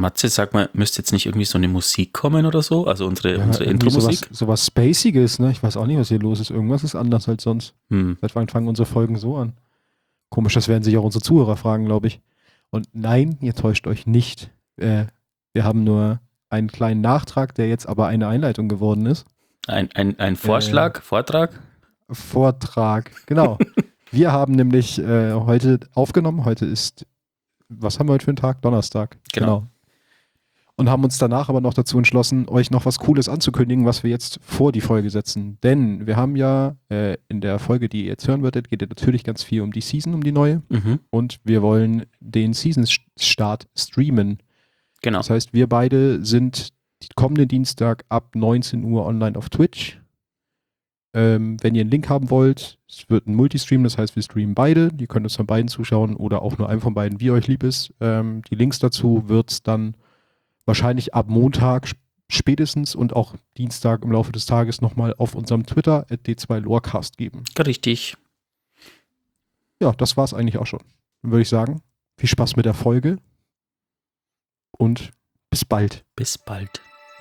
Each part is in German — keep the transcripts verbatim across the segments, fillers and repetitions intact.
Matze, sag mal, müsste jetzt nicht irgendwie so eine Musik kommen oder so? Also unsere, Ja, unsere irgendwie Intro-Musik? Sowas, sowas Spaciges, ne? Ich weiß auch nicht, was hier los ist. Irgendwas ist anders als sonst. Hm. Seit wann fangen unsere Folgen so an? Komisch, das werden sich auch unsere Zuhörer fragen, glaube ich. Und nein, ihr täuscht euch nicht. Äh, wir haben nur einen kleinen Nachtrag, der jetzt aber eine Einleitung geworden ist. Ein, ein, ein Vorschlag, Äh, Vortrag? Vortrag, genau. Wir haben nämlich äh, heute aufgenommen. Heute ist, was haben wir heute für einen Tag? Donnerstag. Genau. Und haben uns danach aber noch dazu entschlossen, euch noch was Cooles anzukündigen, was wir jetzt vor die Folge setzen. Denn wir haben ja äh, in der Folge, die ihr jetzt hören werdet, geht es natürlich ganz viel um die Season, um die neue. Mhm. Und wir wollen den Season-Start streamen. Genau. Das heißt, wir beide sind kommenden Dienstag ab neunzehn Uhr online auf Twitch. Ähm, wenn ihr einen Link haben wollt, es wird ein Multistream, das heißt, wir streamen beide. Ihr könnt uns von beiden zuschauen oder auch nur einem von beiden, wie euch lieb ist. Ähm, die Links dazu wird es dann wahrscheinlich ab Montag spätestens und auch Dienstag im Laufe des Tages nochmal auf unserem Twitter at d zwei lorecast geben. Richtig. Ja, das war's eigentlich auch schon. Dann würde ich sagen, viel Spaß mit der Folge und bis bald. Bis bald.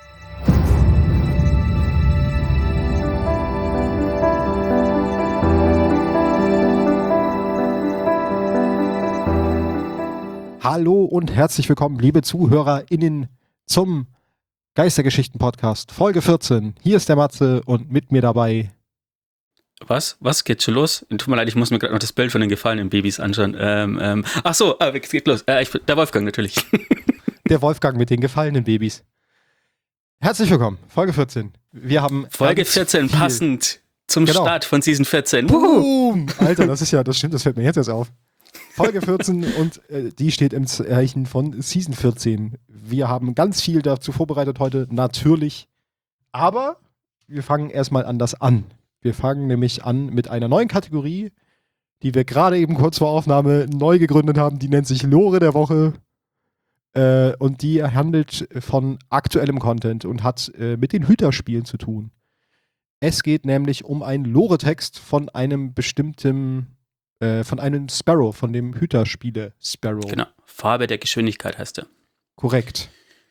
Hallo und herzlich willkommen, liebe ZuhörerInnen, zum Geistergeschichten-Podcast, Folge vierzehn. Hier ist der Matze und mit mir dabei. Was? Was? Geht schon los? Tut mir leid, ich muss mir gerade noch das Bild von den gefallenen Babys anschauen. Ähm, ähm, ach so, äh, es geht los. Äh, ich, der Wolfgang natürlich. Der Wolfgang mit den gefallenen Babys. Herzlich willkommen, Folge vierzehn. Wir haben Folge vierzehn, viel. Passend zum Genau. Start von Season vierzehn. Boom! Alter, das ist ja, das stimmt, das fällt mir jetzt erst auf. Folge vierzehn und äh, die steht im Zeichen von Season vierzehn. Wir haben ganz viel dazu vorbereitet heute, natürlich. Aber wir fangen erstmal anders an. Wir fangen nämlich an mit einer neuen Kategorie, die wir gerade eben kurz vor Aufnahme neu gegründet haben. Die nennt sich Lore der Woche. Äh, und die handelt von aktuellem Content und hat äh, mit den Hüterspielen zu tun. Es geht nämlich um einen Lore-Text von einem bestimmten von einem Sparrow, von dem Hüterspiele Sparrow. Genau, Farbe der Geschwindigkeit heißt er. Korrekt.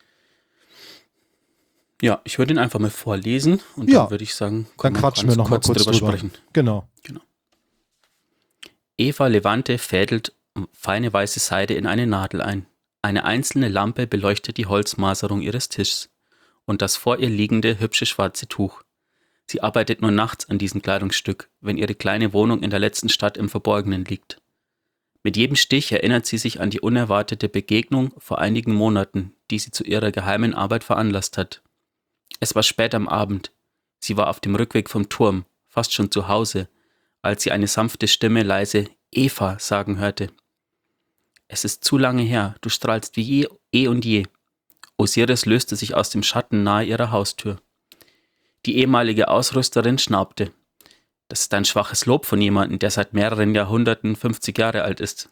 Ja, ich würde ihn einfach mal vorlesen und ja. dann würde ich sagen, dann quatschen wir noch mal kurz drüber sprechen. Genau. genau. Eva Levante fädelt feine weiße Seide in eine Nadel ein. Eine einzelne Lampe beleuchtet die Holzmaserung ihres Tischs und das vor ihr liegende hübsche schwarze Tuch. Sie arbeitet nur nachts an diesem Kleidungsstück, wenn ihre kleine Wohnung in der letzten Stadt im Verborgenen liegt. Mit jedem Stich erinnert sie sich an die unerwartete Begegnung vor einigen Monaten, die sie zu ihrer geheimen Arbeit veranlasst hat. Es war spät am Abend. Sie war auf dem Rückweg vom Turm, fast schon zu Hause, als sie eine sanfte Stimme leise »Eva« sagen hörte. »Es ist zu lange her, du strahlst wie je, eh und je.« Osiris löste sich aus dem Schatten nahe ihrer Haustür. Die ehemalige Ausrüsterin schnaubte. Das ist ein schwaches Lob von jemandem, der seit mehreren Jahrhunderten fünfzig Jahre alt ist.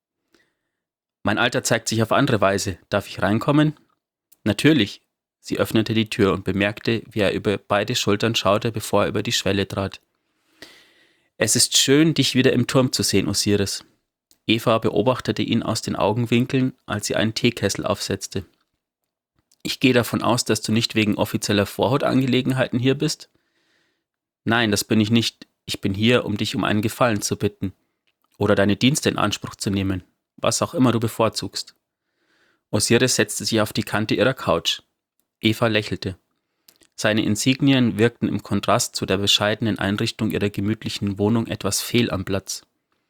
Mein Alter zeigt sich auf andere Weise. Darf ich reinkommen? Natürlich. Sie öffnete die Tür und bemerkte, wie er über beide Schultern schaute, bevor er über die Schwelle trat. Es ist schön, dich wieder im Turm zu sehen, Osiris. Eva beobachtete ihn aus den Augenwinkeln, als sie einen Teekessel aufsetzte. Ich gehe davon aus, dass du nicht wegen offizieller Vorhautangelegenheiten hier bist? Nein, das bin ich nicht. Ich bin hier, um dich um einen Gefallen zu bitten. Oder deine Dienste in Anspruch zu nehmen. Was auch immer du bevorzugst. Osiris setzte sich auf die Kante ihrer Couch. Eva lächelte. Seine Insignien wirkten im Kontrast zu der bescheidenen Einrichtung ihrer gemütlichen Wohnung etwas fehl am Platz.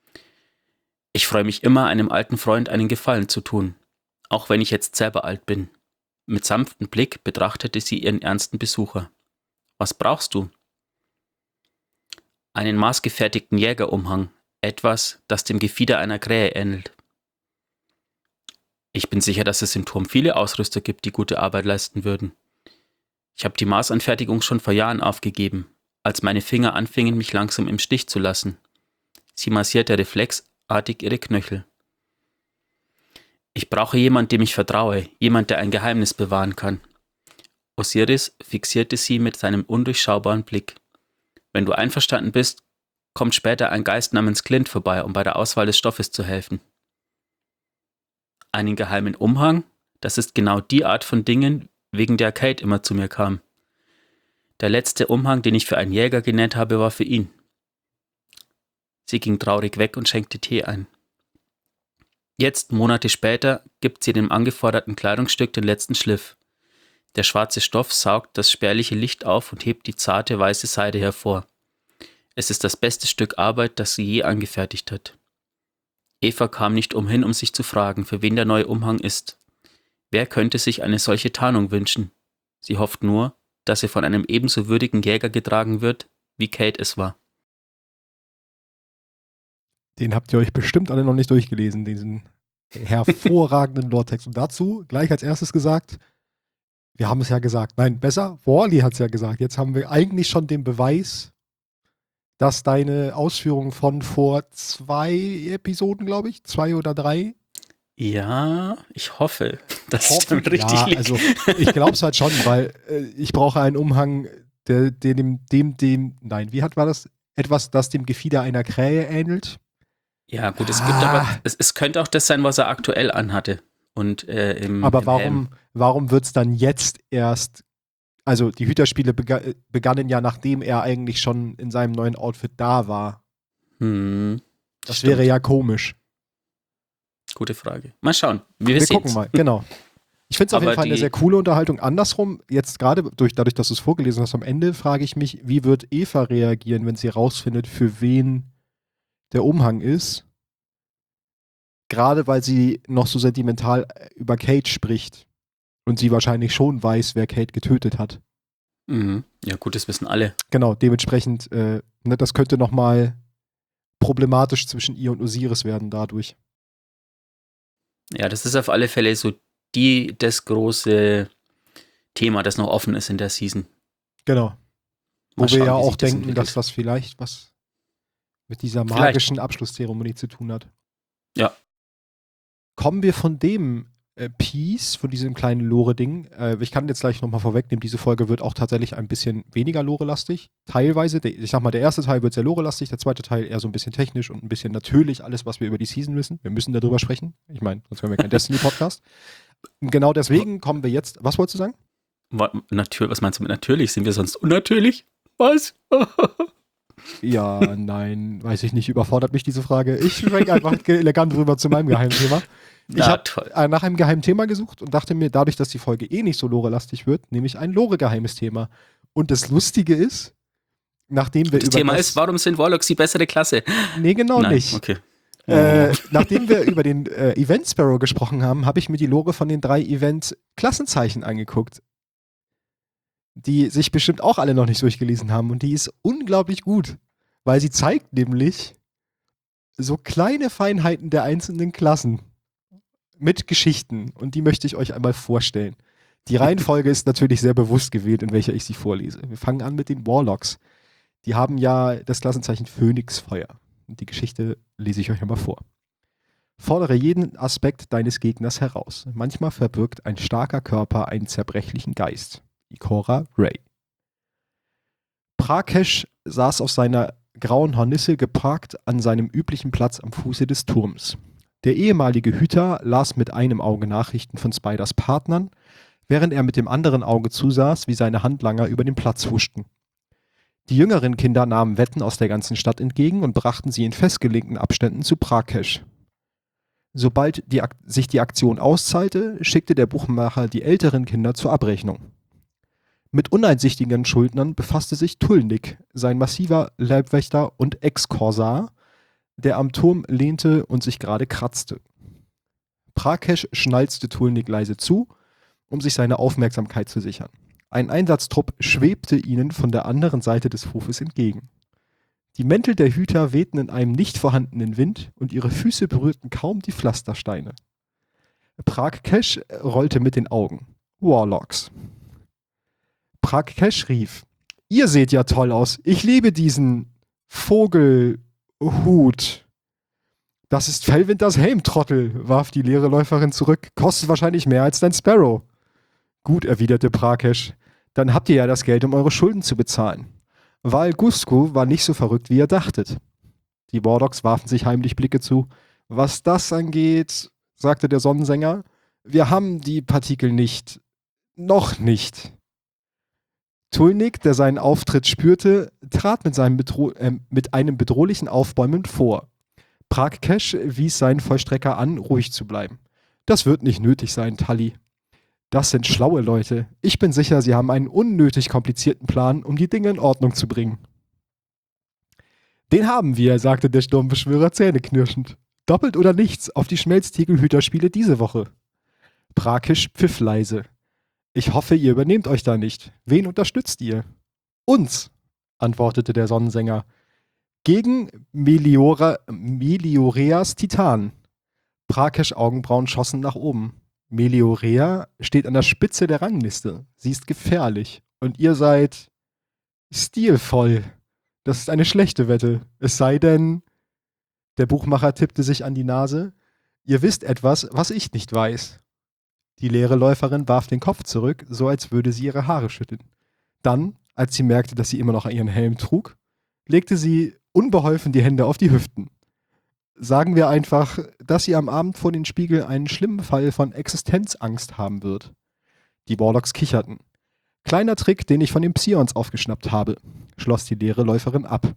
Ich freue mich immer, einem alten Freund einen Gefallen zu tun. Auch wenn ich jetzt selber alt bin. Mit sanftem Blick betrachtete sie ihren ernsten Besucher. »Was brauchst du?« »Einen maßgefertigten Jägerumhang, etwas, das dem Gefieder einer Krähe ähnelt.« »Ich bin sicher, dass es im Turm viele Ausrüster gibt, die gute Arbeit leisten würden. Ich habe die Maßanfertigung schon vor Jahren aufgegeben, als meine Finger anfingen, mich langsam im Stich zu lassen.« Sie massierte reflexartig ihre Knöchel. »Ich brauche jemand, dem ich vertraue, jemand, der ein Geheimnis bewahren kann.« Osiris fixierte sie mit seinem undurchschaubaren Blick. »Wenn du einverstanden bist, kommt später ein Geist namens Clint vorbei, um bei der Auswahl des Stoffes zu helfen.« »Einen geheimen Umhang? Das ist genau die Art von Dingen, wegen der Kate immer zu mir kam. Der letzte Umhang, den ich für einen Jäger genäht habe, war für ihn. Sie ging traurig weg und schenkte Tee ein. Jetzt, Monate später, gibt sie dem angeforderten Kleidungsstück den letzten Schliff. Der schwarze Stoff saugt das spärliche Licht auf und hebt die zarte weiße Seide hervor. Es ist das beste Stück Arbeit, das sie je angefertigt hat. Eva kam nicht umhin, um sich zu fragen, für wen der neue Umhang ist. Wer könnte sich eine solche Tarnung wünschen? Sie hofft nur, dass er von einem ebenso würdigen Jäger getragen wird, wie Kate es war. Den habt ihr euch bestimmt alle noch nicht durchgelesen, diesen hervorragenden Lore-Text. Und dazu gleich als erstes gesagt, wir haben es ja gesagt, nein, besser, Wally hat es ja gesagt. Jetzt haben wir eigentlich schon den Beweis, dass deine Ausführungen von vor zwei Episoden, glaube ich, zwei oder drei. Ja, ich hoffe, dass hoffe, es dann richtig ja, liegt. Also ich glaube es halt schon, weil äh, ich brauche einen Umhang, der, der dem, dem, dem, nein, wie hat war das? Etwas, das dem Gefieder einer Krähe ähnelt. Ja, gut, es Ah. gibt aber, es, es könnte auch das sein, was er aktuell anhatte. Und, äh, im, Aber im warum, Helm. warum wird es dann jetzt erst, also die Hüterspiele bega- begannen ja, nachdem er eigentlich schon in seinem neuen Outfit da war. Hm, Das stimmt. wäre ja komisch. Gute Frage. Mal schauen. Wir, Wir sehen's. gucken mal, genau. Ich finde es auf Aber jeden Fall eine die- sehr coole Unterhaltung. Andersrum, jetzt gerade durch, dadurch, dass du es vorgelesen hast am Ende, frage ich mich, wie wird Eva reagieren, wenn sie rausfindet, für wen der Umhang ist? Gerade weil sie noch so sentimental über Kate spricht und sie wahrscheinlich schon weiß, wer Kate getötet hat. Mhm. Ja, gut, das wissen alle. Genau, dementsprechend, äh, ne, das könnte nochmal problematisch zwischen ihr und Osiris werden dadurch. Ja, das ist auf alle Fälle so die, das große Thema, das noch offen ist in der Season. Genau. Wo Mal wir schauen, ja wie auch sich das denken, entwickelt. dass das vielleicht was mit dieser Vielleicht. magischen Abschlusszeremonie zu tun hat. Ja. Kommen wir von dem äh, Piece, von diesem kleinen Lore-Ding. Äh, ich kann jetzt gleich nochmal vorwegnehmen, diese Folge wird auch tatsächlich ein bisschen weniger Lore-lastig. Teilweise, der, ich sag mal, der erste Teil wird sehr Lore-lastig, der zweite Teil eher so ein bisschen technisch und ein bisschen natürlich alles, was wir über die Season wissen. Wir müssen darüber sprechen. Ich meine, sonst wären wir kein Destiny-Podcast. Genau deswegen kommen wir jetzt, was wolltest du sagen? Wa- Natür- Was meinst du mit natürlich? Sind wir sonst unnatürlich? Was? Ja, nein, weiß ich nicht, überfordert mich diese Frage. Ich schwenke einfach elegant rüber zu meinem Geheimthema. Ich Na, habe toll. äh, nach einem geheimen Thema gesucht und dachte mir, dadurch, dass die Folge eh nicht so Lore-lastig wird, nehme ich ein Lore-geheimes Thema. Und das Lustige ist, nachdem wir Das über Thema das, ist, warum sind Warlocks die bessere Klasse? nee, genau Nein, nicht. okay. Äh, nachdem wir über den äh, Event Sparrow gesprochen haben, habe ich mir die Lore von den drei Event-Klassenzeichen angeguckt, die sich bestimmt auch alle noch nicht durchgelesen haben. Und die ist unglaublich gut, weil sie zeigt nämlich so kleine Feinheiten der einzelnen Klassen mit Geschichten. Und die möchte ich euch einmal vorstellen. Die Reihenfolge ist natürlich sehr bewusst gewählt, in welcher ich sie vorlese. Wir fangen an mit den Warlocks. Die haben ja das Klassenzeichen Phönixfeuer. Und die Geschichte lese ich euch einmal vor. Fordere jeden Aspekt deines Gegners heraus. Manchmal verbirgt ein starker Körper einen zerbrechlichen Geist. Ikora Ray. Prakesh saß auf seiner grauen Hornisse geparkt an seinem üblichen Platz am Fuße des Turms. Der ehemalige Hüter las mit einem Auge Nachrichten von Spiders Partnern, während er mit dem anderen Auge zusaß, wie seine Handlanger über den Platz huschten. Die jüngeren Kinder nahmen Wetten aus der ganzen Stadt entgegen und brachten sie in festgelegten Abständen zu Prakesh. Sobald die Ak- sich die Aktion auszahlte, schickte der Buchmacher die älteren Kinder zur Abrechnung. Mit uneinsichtigen Schuldnern befasste sich Tulnik, sein massiver Leibwächter und Ex-Korsar, der am Turm lehnte und sich gerade kratzte. Prakesh schnalzte Tulnik leise zu, um sich seine Aufmerksamkeit zu sichern. Ein Einsatztrupp schwebte ihnen von der anderen Seite des Hofes entgegen. Die Mäntel der Hüter wehten in einem nicht vorhandenen Wind und ihre Füße berührten kaum die Pflastersteine. Prakesh rollte mit den Augen. Warlocks. Prakesh rief: Ihr seht ja toll aus. Ich liebe diesen Vogelhut. Das ist Fellwinters Helm, Trottel, warf die leere Läuferin zurück. Kostet wahrscheinlich mehr als dein Sparrow. Gut, erwiderte Prakesh. Dann habt ihr ja das Geld, um eure Schulden zu bezahlen. Val Gusku war nicht so verrückt, wie ihr dachtet. Die Warlocks warfen sich heimlich Blicke zu. Was das angeht, sagte der Sonnensänger, Wir haben die Partikel nicht. Noch nicht. Tulnik, der seinen Auftritt spürte, trat mit, seinem Bedro- äh, mit einem bedrohlichen Aufbäumen vor. Pragkesh wies seinen Vollstrecker an, ruhig zu bleiben. Das wird nicht nötig sein, Tully. Das sind schlaue Leute. Ich bin sicher, sie haben einen unnötig komplizierten Plan, um die Dinge in Ordnung zu bringen. Den haben wir, sagte der Sturmbeschwörer zähneknirschend. Doppelt oder nichts auf die Schmelztiegelhüterspiele diese Woche. Pragkesh pfiff leise. Ich hoffe, ihr übernehmt euch da nicht. Wen unterstützt ihr? Uns, antwortete der Sonnensänger. Gegen Meliora, Melioreas Titan. Pragkesh' Augenbrauen schossen nach oben. Meliorea steht an der Spitze der Rangliste. Sie ist gefährlich. Und ihr seid stilvoll. Das ist eine schlechte Wette. Es sei denn, der Buchmacher tippte sich an die Nase, ihr wisst etwas, was ich nicht weiß. Die leere Läuferin warf den Kopf zurück, so als würde sie ihre Haare schütteln. Dann, als sie merkte, dass sie immer noch ihren Helm trug, legte sie unbeholfen die Hände auf die Hüften. Sagen wir einfach, dass sie am Abend vor dem Spiegel einen schlimmen Fall von Existenzangst haben wird. Die Warlocks kicherten. Kleiner Trick, den ich von den Psions aufgeschnappt habe, schloss die leere Läuferin ab.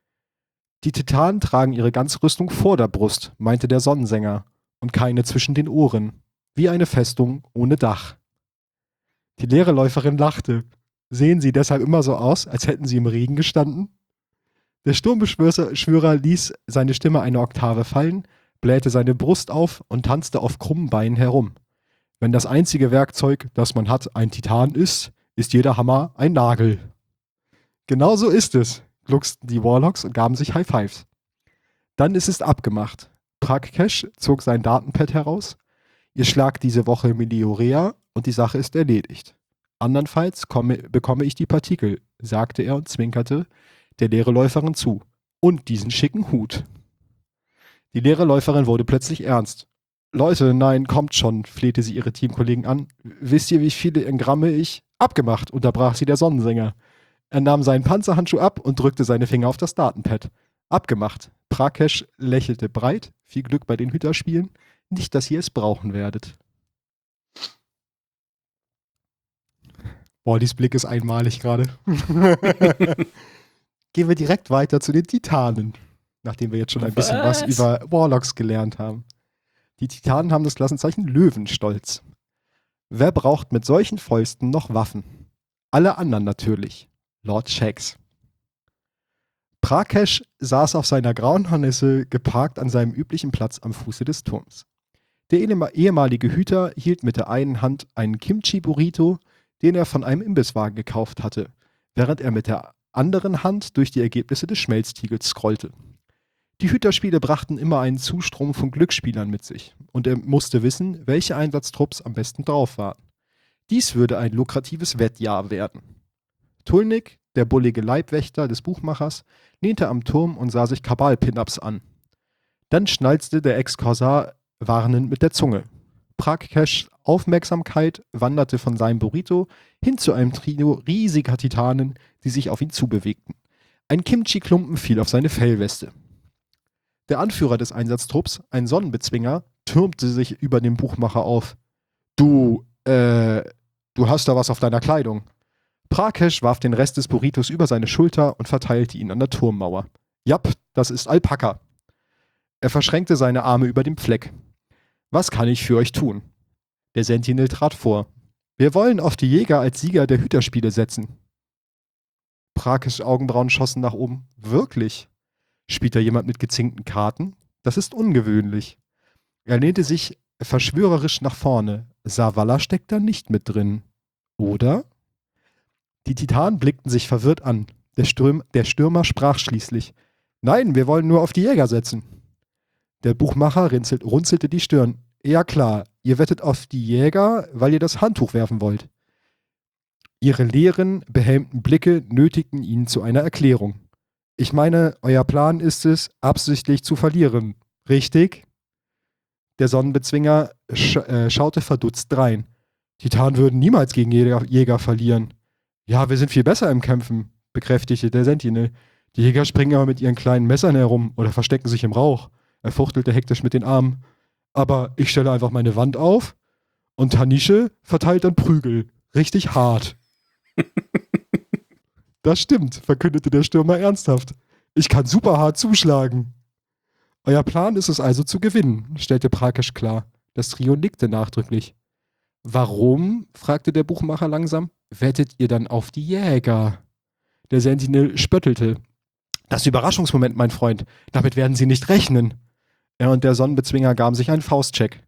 Die Titanen tragen ihre Ganzrüstung vor der Brust, meinte der Sonnensänger, und keine zwischen den Ohren. Wie eine Festung ohne Dach. Die leere Läuferin lachte. Sehen sie deshalb immer so aus, als hätten sie im Regen gestanden? Der Sturmbeschwörer ließ seine Stimme eine Oktave fallen, blähte seine Brust auf und tanzte auf krummen Beinen herum. Wenn das einzige Werkzeug, das man hat, ein Titan ist, ist jeder Hammer ein Nagel. Genau so ist es, glucksten die Warlocks und gaben sich High Fives. Dann ist es abgemacht. Pragkesh zog sein Datenpad heraus. Ihr schlagt diese Woche Meliorea und die Sache ist erledigt. Andernfalls komme, bekomme ich die Partikel, sagte er und zwinkerte der leere Läuferin zu. Und diesen schicken Hut. Die leere Läuferin wurde plötzlich ernst. Leute, nein, kommt schon, flehte sie ihre Teamkollegen an. Wisst ihr, wie viele Engramme ich... Abgemacht, unterbrach sie der Sonnensänger. Er nahm seinen Panzerhandschuh ab und drückte seine Finger auf das Datenpad. Abgemacht. Pragkesh lächelte breit. Viel Glück bei den Hüterspielen. Nicht, dass ihr es brauchen werdet. Wallys Blick ist einmalig gerade. Gehen wir direkt weiter zu den Titanen. Nachdem wir jetzt schon ein bisschen was, was über Warlocks gelernt haben. Die Titanen haben das Klassenzeichen Löwenstolz. Wer braucht mit solchen Fäusten noch Waffen? Alle anderen natürlich. Lord Shax. Pragkesh saß auf seiner grauen Harnisse, geparkt an seinem üblichen Platz am Fuße des Turms. Der ehemalige Hüter hielt mit der einen Hand einen Kimchi-Burrito, den er von einem Imbisswagen gekauft hatte, während er mit der anderen Hand durch die Ergebnisse des Schmelztiegels scrollte. Die Hüterspiele brachten immer einen Zustrom von Glücksspielern mit sich und er musste wissen, welche Einsatztrupps am besten drauf waren. Dies würde ein lukratives Wettjahr werden. Tulnik, der bullige Leibwächter des Buchmachers, lehnte am Turm und sah sich Kabal-Pin-Ups an. Dann schnalzte der Ex-Korsar warnend mit der Zunge. Pragkesh' Aufmerksamkeit wanderte von seinem Burrito hin zu einem Trio riesiger Titanen, die sich auf ihn zubewegten. Ein Kimchi-Klumpen fiel auf seine Fellweste. Der Anführer des Einsatztrupps, ein Sonnenbezwinger, türmte sich über den Buchmacher auf. Du, äh, du hast da was auf deiner Kleidung. Pragkesh warf den Rest des Burritos über seine Schulter und verteilte ihn an der Turmmauer. Japp, das ist Alpaka. Er verschränkte seine Arme über dem Fleck. Was kann ich für euch tun? Der Sentinel trat vor. Wir wollen auf die Jäger als Sieger der Hüterspiele setzen. Pragkesh' Augenbrauen schossen nach oben. Wirklich? Spielt da jemand mit gezinkten Karten? Das ist ungewöhnlich. Er lehnte sich verschwörerisch nach vorne. Zavala steckt da nicht mit drin. Oder? Die Titanen blickten sich verwirrt an. Der, Stürm, der Stürmer sprach schließlich. Nein, wir wollen nur auf die Jäger setzen. Der Buchmacher runzelt, runzelte die Stirn. Ja klar, ihr wettet auf die Jäger, weil ihr das Handtuch werfen wollt. Ihre leeren, behelmten Blicke nötigten ihn zu einer Erklärung. Ich meine, euer Plan ist es, absichtlich zu verlieren, richtig? Der Sonnenbezwinger sch äh, schaute verdutzt drein. Titanen würden niemals gegen Jäger, Jäger verlieren. Ja, wir sind viel besser im Kämpfen, bekräftigte der Sentinel. Die Jäger springen aber mit ihren kleinen Messern herum oder verstecken sich im Rauch. Er fuchtelte hektisch mit den Armen. Aber ich stelle einfach meine Wand auf Und Tanische verteilt dann Prügel. Richtig hart. Das stimmt, verkündete der Stürmer ernsthaft. Ich kann super hart zuschlagen. Euer Plan ist es also zu gewinnen, stellte Prakesh klar. Das Trio nickte nachdrücklich. Warum, fragte der Buchmacher langsam, wettet ihr dann auf die Jäger? Der Sentinel spöttelte. Das Überraschungsmoment, mein Freund. Damit werden sie nicht rechnen. Er und der Sonnenbezwinger gaben sich einen Faustcheck.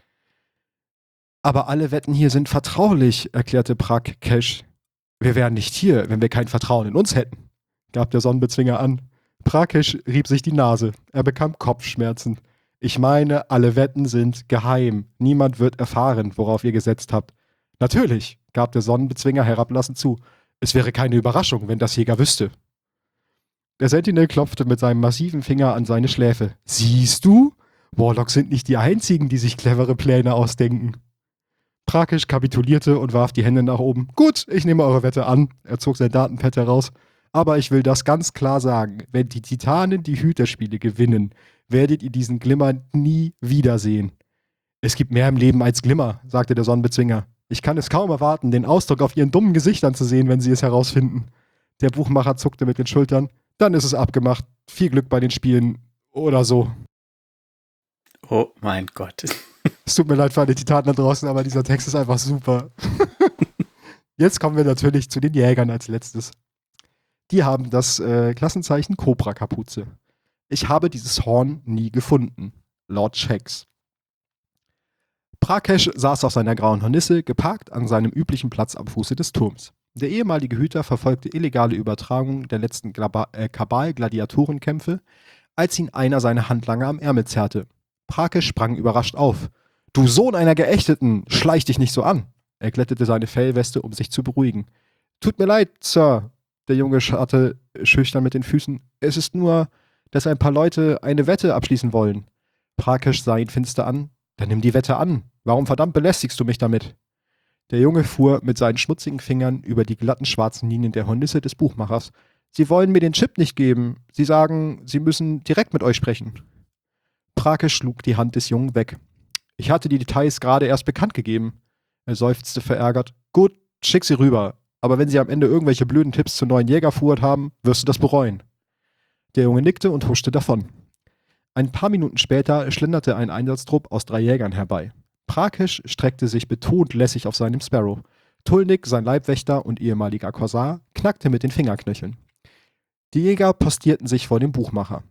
Aber alle Wetten hier sind vertraulich, erklärte Prakesh. Wir wären nicht hier, wenn wir kein Vertrauen in uns hätten, gab der Sonnenbezwinger an. Prakesh rieb sich die Nase. Er bekam Kopfschmerzen. Ich meine, alle Wetten sind geheim. Niemand wird erfahren, worauf ihr gesetzt habt. Natürlich, gab der Sonnenbezwinger herablassend zu. Es wäre keine Überraschung, wenn das Jäger wüsste. Der Sentinel klopfte mit seinem massiven Finger an seine Schläfe. Siehst du? Warlocks sind nicht die einzigen, die sich clevere Pläne ausdenken. Prakesh kapitulierte und warf die Hände nach oben. Gut, ich nehme eure Wette an. Er zog sein Datenpad heraus. Aber ich will das ganz klar sagen. Wenn die Titanen die Hüterspiele gewinnen, werdet ihr diesen Glimmer nie wiedersehen. Es gibt mehr im Leben als Glimmer, sagte der Sonnenbezwinger. Ich kann es kaum erwarten, den Ausdruck auf ihren dummen Gesichtern zu sehen, wenn sie es herausfinden. Der Buchmacher zuckte mit den Schultern. Dann ist es abgemacht. Viel Glück bei den Spielen. Oder so. Oh mein Gott. Es tut mir leid für alle Titanen da draußen, aber dieser Text ist einfach super. Jetzt kommen wir natürlich zu den Jägern als letztes. Die haben das äh, Klassenzeichen Cobra-Kapuze. Ich habe dieses Horn nie gefunden. Lord Shax. Prakesh saß auf seiner grauen Hornisse, geparkt an seinem üblichen Platz am Fuße des Turms. Der ehemalige Hüter verfolgte illegale Übertragungen der letzten Glaba- äh, Kabal-Gladiatorenkämpfe, als ihn einer seiner Handlanger am Ärmel zerrte. Prakesh sprang überrascht auf. »Du Sohn einer Geächteten, schleich dich nicht so an!« Er glättete seine Fellweste, um sich zu beruhigen. »Tut mir leid, Sir!« Der Junge scharrte schüchtern mit den Füßen. »Es ist nur, dass ein paar Leute eine Wette abschließen wollen.« Prakesh sah ihn finster an. »Dann nimm die Wette an. Warum verdammt belästigst du mich damit?« Der Junge fuhr mit seinen schmutzigen Fingern über die glatten schwarzen Linien der Hornisse des Buchmachers. »Sie wollen mir den Chip nicht geben. Sie sagen, sie müssen direkt mit euch sprechen.« Prakesh schlug die Hand des Jungen weg. »Ich hatte die Details gerade erst bekannt gegeben.« Er seufzte verärgert. »Gut, schick sie rüber. Aber wenn sie am Ende irgendwelche blöden Tipps zur neuen Jägerfuhrt haben, wirst du das bereuen.« Der Junge nickte und huschte davon. Ein paar Minuten später schlenderte ein Einsatztrupp aus drei Jägern herbei. Prakesh streckte sich betont lässig auf seinem Sparrow. Tulnik, sein Leibwächter und ehemaliger Korsar, knackte mit den Fingerknöcheln. Die Jäger postierten sich vor dem Buchmacher.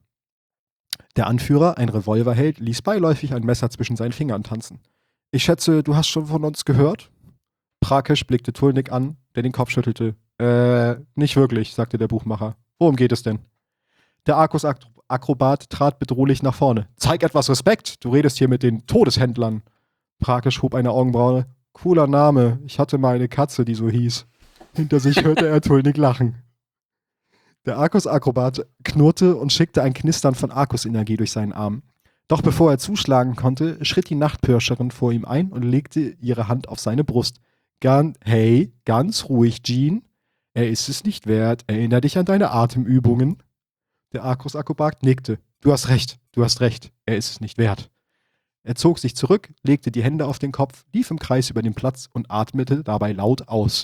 Der Anführer, ein Revolverheld, ließ beiläufig ein Messer zwischen seinen Fingern tanzen. »Ich schätze, du hast schon von uns gehört?« Prakesh blickte Tulnik an, der den Kopf schüttelte. »Äh, nicht wirklich«, sagte der Buchmacher. »Worum geht es denn?« Der Arkus-Akrobat trat bedrohlich nach vorne. »Zeig etwas Respekt, du redest hier mit den Todeshändlern.« Prakesh hob eine Augenbraue. »Cooler Name, ich hatte mal eine Katze, die so hieß.« Hinter sich hörte er Tulnik lachen. Der Arkus-Akrobat knurrte und schickte ein Knistern von Arkus-Energie durch seinen Arm. Doch bevor er zuschlagen konnte, schritt die Nachtpirscherin vor ihm ein und legte ihre Hand auf seine Brust. Gan- hey, ganz ruhig, Jean. Er ist es nicht wert. Erinner dich an deine Atemübungen. Der Arkus-Akrobat nickte. Du hast recht, du hast recht. Er ist es nicht wert. Er zog sich zurück, legte die Hände auf den Kopf, lief im Kreis über den Platz und atmete dabei laut aus.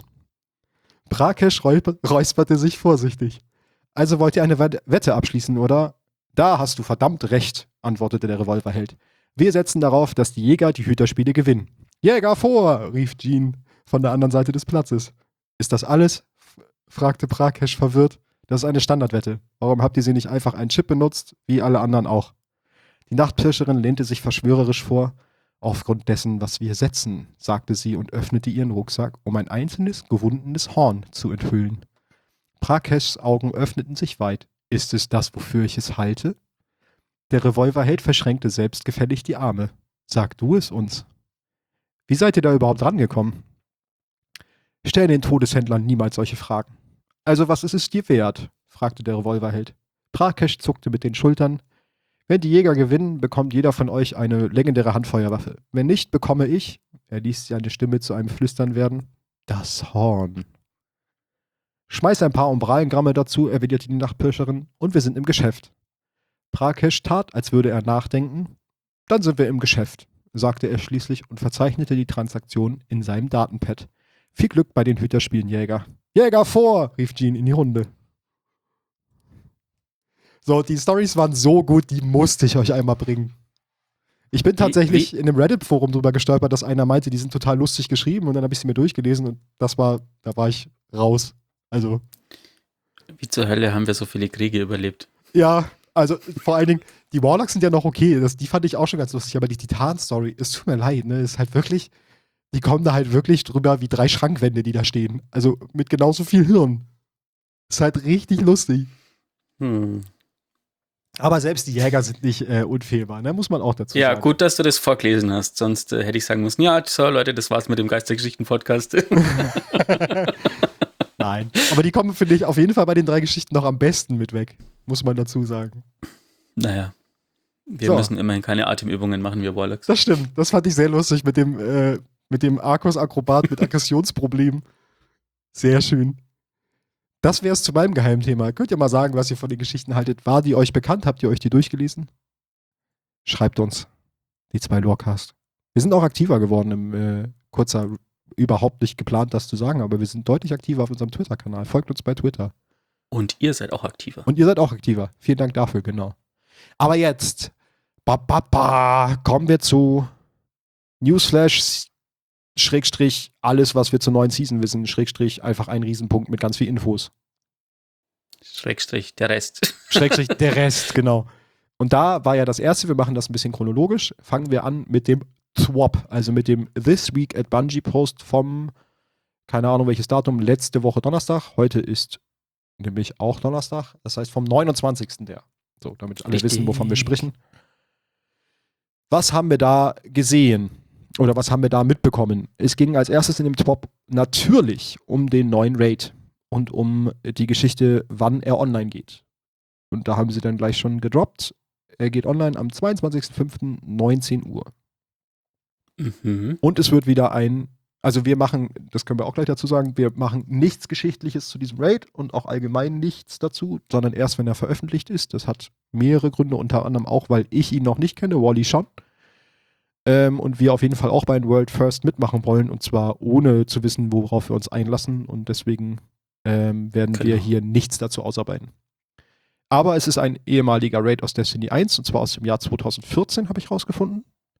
Prakesh räusperte sich vorsichtig. Also wollt ihr eine Wette abschließen, oder? Da hast du verdammt recht, antwortete der Revolverheld. Wir setzen darauf, dass die Jäger die Hüterspiele gewinnen. Jäger vor, rief Jean von der anderen Seite des Platzes. Ist das alles? Fragte Prakesh verwirrt. Das ist eine Standardwette. Warum habt ihr sie nicht einfach einen Chip benutzt, wie alle anderen auch? Die Nachtpirscherin lehnte sich verschwörerisch vor. Aufgrund dessen, was wir setzen, sagte sie und öffnete ihren Rucksack, um ein einzelnes, gewundenes Horn zu enthüllen. Prakeshs Augen öffneten sich weit. Ist es das, wofür ich es halte? Der Revolverheld verschränkte selbstgefällig die Arme. Sag du es uns. Wie seid ihr da überhaupt rangekommen? Stell den Todeshändlern niemals solche Fragen. Also was ist es dir wert? Fragte der Revolverheld. Prakesh zuckte mit den Schultern. Wenn die Jäger gewinnen, bekommt jeder von euch eine legendäre Handfeuerwaffe. Wenn nicht, bekomme ich, er ließ seine Stimme zu einem Flüstern werden, das Horn. Schmeiß ein paar Umbralengramme dazu, erwiderte die Nachtpirscherin, und wir sind im Geschäft. Prakesh tat, als würde er nachdenken. Dann sind wir im Geschäft. sagte er schließlich und verzeichnete die Transaktion in seinem Datenpad. Viel Glück bei den Hüterspielen, Jäger. Jäger vor, rief Gene in die Runde. So, die Storys waren so gut, die musste ich euch einmal bringen. Ich bin tatsächlich wie, wie? in einem Reddit-Forum drüber gestolpert, dass einer meinte, die sind total lustig geschrieben und dann habe ich sie mir durchgelesen und das war, da war ich raus. Also. Wie zur Hölle haben wir so viele Kriege überlebt? Ja, also vor allen Dingen, die Warlocks sind ja noch okay, das, die fand ich auch schon ganz lustig, aber die Titan-Story, es tut mir leid, ne, ist halt wirklich, die kommen da halt wirklich drüber wie drei Schrankwände, die da stehen. Also mit genauso viel Hirn. Ist halt richtig lustig. Hm. Aber selbst die Jäger sind nicht äh, unfehlbar, ne? Muss man auch dazu ja, sagen. Ja, gut, dass du das vorgelesen hast. Sonst äh, hätte ich sagen müssen, ja, so Leute, das war's mit dem Geistergeschichten-Podcast. Nein, aber die kommen, finde ich, auf jeden Fall bei den drei Geschichten noch am besten mit weg. Muss man dazu sagen. Naja, wir so. müssen immerhin keine Atemübungen machen, wir Warlocks. Das stimmt, das fand ich sehr lustig mit dem, äh, mit dem Arcos-Akrobat mit Aggressionsproblemen. Sehr schön. Das wäre es zu meinem Geheimthema. Könnt ihr mal sagen, was ihr von den Geschichten haltet? War die euch bekannt? Habt ihr euch die durchgelesen? Schreibt uns. Die zwei Lorecast. Wir sind auch aktiver geworden im äh, kurzer, überhaupt nicht geplant, das zu sagen, aber wir sind deutlich aktiver auf unserem Twitter-Kanal. Folgt uns bei Twitter. Und ihr seid auch aktiver. Und ihr seid auch aktiver. Vielen Dank dafür, genau. Aber jetzt ba, ba, ba, kommen wir zu Newsflash Schrägstrich alles, was wir zur neuen Season wissen, Schrägstrich einfach ein Riesenpunkt mit ganz viel Infos. Schrägstrich der Rest. Schrägstrich der Rest, genau. Und da war ja das Erste, wir machen das ein bisschen chronologisch, fangen wir an mit dem Swap, also mit dem This Week at Bungie Post vom, keine Ahnung welches Datum, letzte Woche Donnerstag, heute ist nämlich auch Donnerstag, das heißt vom neunundzwanzigsten der. So, damit alle Richtig. wissen, wovon wir sprechen. Was haben wir da gesehen? Oder was haben wir da mitbekommen? Es ging als erstes in dem Swap natürlich um den neuen Raid und um die Geschichte, wann er online geht. Und da haben sie dann gleich schon gedroppt. Er geht online am zweiundzwanzigsten fünften neunzehn Uhr. Mhm. Und es wird wieder ein, also wir machen, das können wir auch gleich dazu sagen, wir machen nichts Geschichtliches zu diesem Raid und auch allgemein nichts dazu, sondern erst, wenn er veröffentlicht ist. Das hat mehrere Gründe, unter anderem auch, weil ich ihn noch nicht kenne, Wally schon. Ähm, und wir auf jeden Fall auch bei World First mitmachen wollen und zwar ohne zu wissen, worauf wir uns einlassen und deswegen ähm, werden genau. wir hier nichts dazu ausarbeiten. Aber es ist ein ehemaliger Raid aus Destiny eins und zwar aus dem Jahr zweitausendvierzehn, habe ich rausgefunden.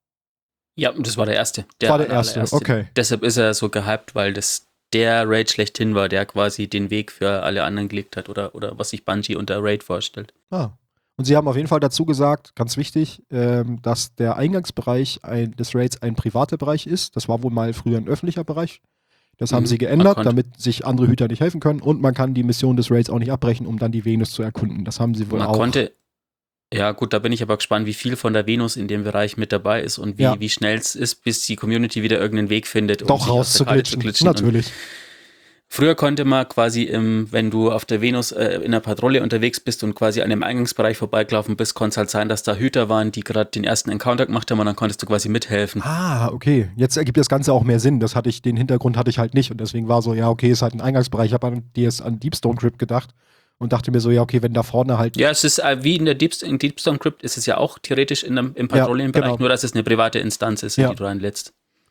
Ja, und das war der erste. Der war der erste, okay. Deshalb ist er so gehypt, weil das der Raid schlechthin war, der quasi den Weg für alle anderen gelegt hat oder, oder was sich Bungie unter Raid vorstellt. Ah. Und sie haben auf jeden Fall dazu gesagt, ganz wichtig, ähm, dass der Eingangsbereich ein, des Raids ein privater Bereich ist. Das war wohl mal früher ein öffentlicher Bereich. Das haben Mhm, sie geändert, man damit sich andere Hüter nicht helfen können. Und man kann die Mission des Raids auch nicht abbrechen, um dann die Venus zu erkunden. Das haben sie wohl Man auch. konnte, ja gut, da bin ich aber gespannt, wie viel von der Venus in dem Bereich mit dabei ist und wie, Ja. wie schnell es ist, bis die Community wieder irgendeinen Weg findet, um Doch sich aus der Karte zu rauszuglitschen. glitschen. Natürlich. Und früher konnte man quasi, im, wenn du auf der Venus äh, in der Patrouille unterwegs bist und quasi an dem Eingangsbereich vorbeigelaufen bist, konnte es halt sein, dass da Hüter waren, die gerade den ersten Encounter gemacht haben und dann konntest du quasi mithelfen. Ah, okay. Jetzt ergibt das Ganze auch mehr Sinn. Das hatte ich, den Hintergrund hatte ich halt nicht und deswegen war so, ja, okay, ist halt ein Eingangsbereich. Ich habe an D S an Deepstone Crypt gedacht und dachte mir so, ja, okay, wenn da vorne halt. Ja, es ist äh, wie in der Deep, in Deepstone Crypt ist es ja auch theoretisch in einem, im Patrouillenbereich, genau. nur dass es eine private Instanz ist, in Ja. die du reinlädst.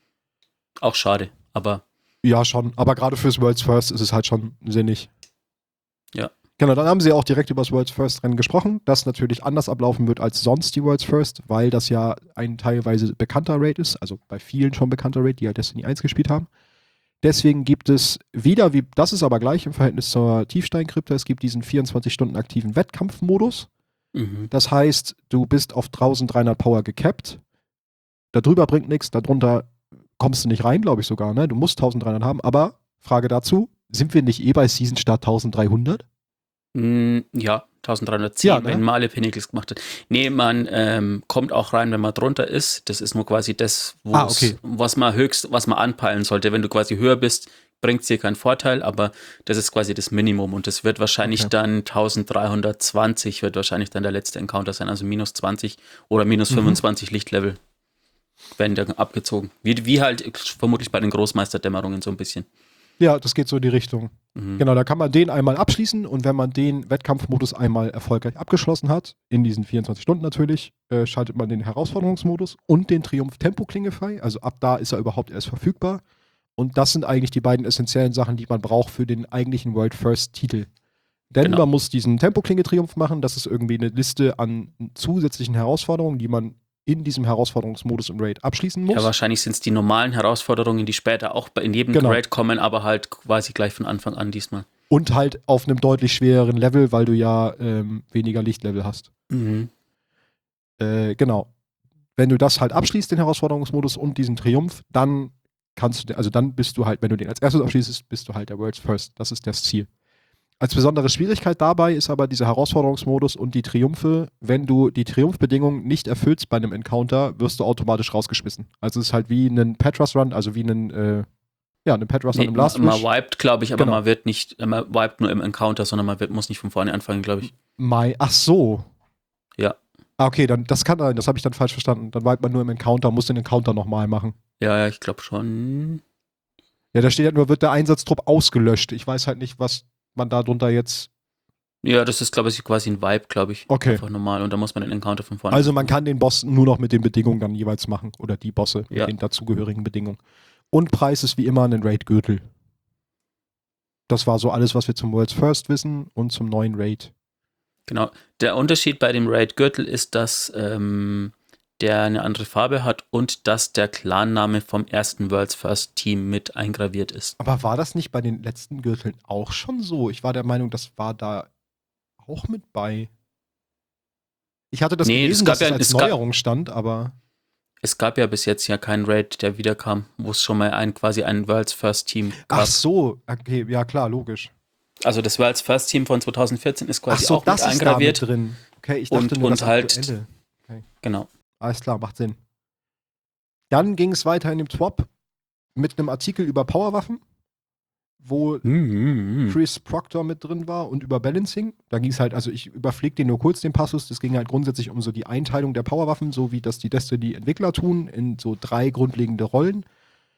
Auch schade, aber Ja, schon. Aber gerade fürs World's First ist es halt schon sinnig. Ja. Genau, dann haben sie auch direkt über das World's First Rennen gesprochen, das natürlich anders ablaufen wird als sonst die World's First, weil das ja ein teilweise bekannter Raid ist, also bei vielen schon bekannter Raid, die ja Destiny eins gespielt haben. Deswegen gibt es wieder, wie das ist aber gleich im Verhältnis zur Tiefsteinkrypta, es gibt diesen vierundzwanzig Stunden aktiven Wettkampfmodus. mhm. Das heißt, du bist auf dreizehnhundert Power gecapped. Darüber bringt nichts, darunter kommst du nicht rein, glaube ich sogar, ne? Du musst dreizehnhundert haben, aber Frage dazu, sind wir nicht eh bei Season Start dreizehnhundert? Mm, ja, dreizehnhundertzehn, Ja, ne? wenn man alle Pinnacles gemacht hat. Nee, man ähm, kommt auch rein, wenn man drunter ist. Das ist nur quasi das, wo's- Ah, okay. was man höchst, was man anpeilen sollte. Wenn du quasi höher bist, bringt es dir keinen Vorteil, aber das ist quasi das Minimum und das wird wahrscheinlich Okay. dann dreizehnhundertzwanzig wird wahrscheinlich dann der letzte Encounter sein, also minus zwanzig oder minus Mhm. fünfundzwanzig Lichtlevel werden dann abgezogen. Wie, wie halt vermutlich bei den Großmeisterdämmerungen so ein bisschen. Ja, das geht so in die Richtung. Mhm. Genau, da kann man den einmal abschließen und wenn man den Wettkampfmodus einmal erfolgreich abgeschlossen hat, in diesen vierundzwanzig Stunden natürlich, äh, schaltet man den Herausforderungsmodus und den Triumph-Tempo-Klinge frei. Also ab da ist er überhaupt erst verfügbar. Und das sind eigentlich die beiden essentiellen Sachen, die man braucht für den eigentlichen World First-Titel. Denn Genau. man muss diesen Tempo-Klinge-Triumph machen. Das ist irgendwie eine Liste an zusätzlichen Herausforderungen, die man in diesem Herausforderungsmodus im Raid abschließen muss. Ja, wahrscheinlich sind es die normalen Herausforderungen, die später auch bei- in jedem Genau. Raid kommen, aber halt quasi gleich von Anfang an diesmal. Und halt auf einem deutlich schwereren Level, weil du ja ähm, weniger Lichtlevel hast. Mhm. Äh, genau. Wenn du das halt abschließt, den Herausforderungsmodus und diesen Triumph, dann kannst du, also dann bist du halt, wenn du den als erstes abschließt, bist du halt der World's First. Das ist das Ziel. Als besondere Schwierigkeit dabei ist aber dieser Herausforderungsmodus und die Triumphe. Wenn du die Triumphbedingungen nicht erfüllst bei einem Encounter, wirst du automatisch rausgeschmissen. Also es ist halt wie ein Petras Run, also wie ein, äh, ja, ein Petras Run Nee, im Last man, Wish. man wiped, glaube ich, aber Genau. man wird nicht, äh, man wiped nur im Encounter, sondern man wird, muss nicht von vorne anfangen, glaube ich. Mai, ach so. Ja. Ah, okay, dann das kann sein, das habe ich dann falsch verstanden. Dann wipet man nur im Encounter, muss den Encounter nochmal machen. Ja, ja, ich glaube schon. Ja, da steht halt nur, wird der Einsatztrupp ausgelöscht. Ich weiß halt nicht, was man da drunter jetzt. Ja, das ist, glaube ich, quasi ein Vibe, glaube ich. Okay. Einfach normal. Und da muss man den Encounter von vorne. Also man kann den Boss nur noch mit den Bedingungen dann jeweils machen. Oder die Bosse mit Ja. den dazugehörigen Bedingungen. Und Preis ist wie immer ein Raid-Gürtel. Das war so alles, was wir zum World's First wissen und zum neuen Raid. Genau. Der Unterschied bei dem Raid-Gürtel ist, dass ähm, der eine andere Farbe hat und dass der Clan-Name vom ersten World's First Team mit eingraviert ist. Aber war das nicht bei den letzten Gürteln auch schon so? Ich war der Meinung, das war da auch mit bei. Ich hatte das Nee, gelesen, es gab dass es ja- als es gab- Neuerung stand, aber Es gab ja bis jetzt ja keinen Raid, der wiederkam, wo es schon mal ein quasi ein World's First Team gab. ach so, okay, ja klar, logisch. Also das World's First Team von zweitausendvierzehn ist Ach quasi so, auch das mit ist da mit eingraviert. drin. Okay, ich dachte Und- nur und das halt- Aktuelle. Genau. Alles klar, macht Sinn. Dann ging es weiter in dem Swap mit einem Artikel über Powerwaffen, wo Mhm. Chris Proctor mit drin war und über Balancing. Da ging es halt, also ich überfliege den nur kurz, den Passus. Das ging halt grundsätzlich um so die Einteilung der Powerwaffen, so wie das die Destiny-Entwickler tun, in so drei grundlegende Rollen.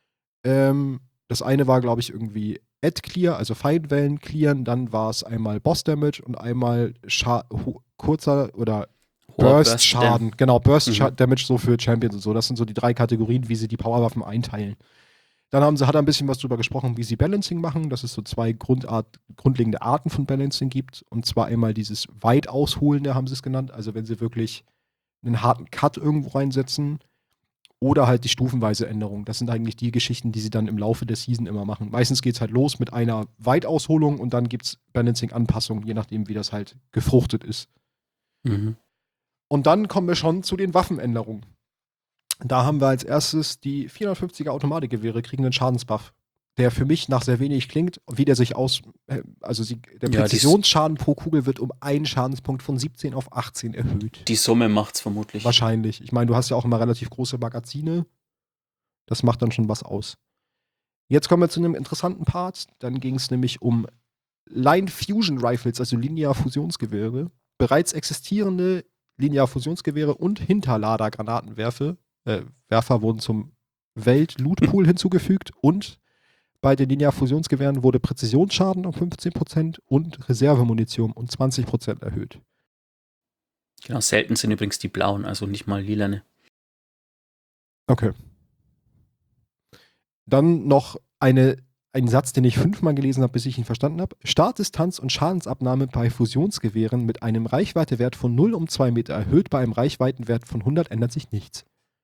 Ähm, das eine war, glaube ich, irgendwie Ad-Clear, also Feindwellen clearen. Dann war es einmal Boss-Damage und einmal Scha ho- kurzer oder Hoher Burst-Schaden. Genau, Burst-Damage Mhm. so für Champions und so. Das sind so die drei Kategorien, wie sie die Powerwaffen einteilen. Dann haben sie, hat er ein bisschen was drüber gesprochen, wie sie Balancing machen, dass es so zwei Grundart, grundlegende Arten von Balancing gibt. Und zwar einmal dieses weit ausholende, haben sie es genannt. Also wenn sie wirklich einen harten Cut irgendwo reinsetzen. Oder halt die stufenweise Änderung. Das sind eigentlich die Geschichten, die sie dann im Laufe der Season immer machen. Meistens geht es halt los mit einer Weitausholung und dann gibt es Balancing-Anpassungen, je nachdem, wie das halt gefruchtet ist. Mhm. Und dann kommen wir schon zu den Waffenänderungen. Da haben wir als erstes die vierhundertfünfziger Automatikgewehre kriegen einen Schadensbuff, der für mich nach sehr wenig klingt, wie der sich aus, äh, also sie, der Ja, Präzisionsschaden pro Kugel wird um einen Schadenspunkt von siebzehn auf achtzehn erhöht. Die Summe macht's vermutlich. Wahrscheinlich. Ich meine, du hast ja auch immer relativ große Magazine. Das macht dann schon was aus. Jetzt kommen wir zu einem interessanten Part. Dann ging es nämlich um Line Fusion Rifles, also Linear-Fusionsgewehre. Bereits existierende Linear-Fusionsgewehre und Hinterlader-Granatenwerfer äh, Werfer wurden zum Welt-Loot-Pool hinzugefügt und bei den Linear-Fusionsgewehren wurde Präzisionsschaden um fünfzehn Prozent und Reservemunition um zwanzig Prozent erhöht. Genau, selten sind übrigens die blauen, also nicht mal lilane. Okay. Dann noch eine, ein Satz, den ich fünfmal gelesen habe, bis ich ihn verstanden habe. Startdistanz und Schadensabnahme bei Fusionsgewehren mit einem Reichweitewert von null um zwei Meter erhöht, bei einem Reichweitenwert von hundert ändert sich nichts.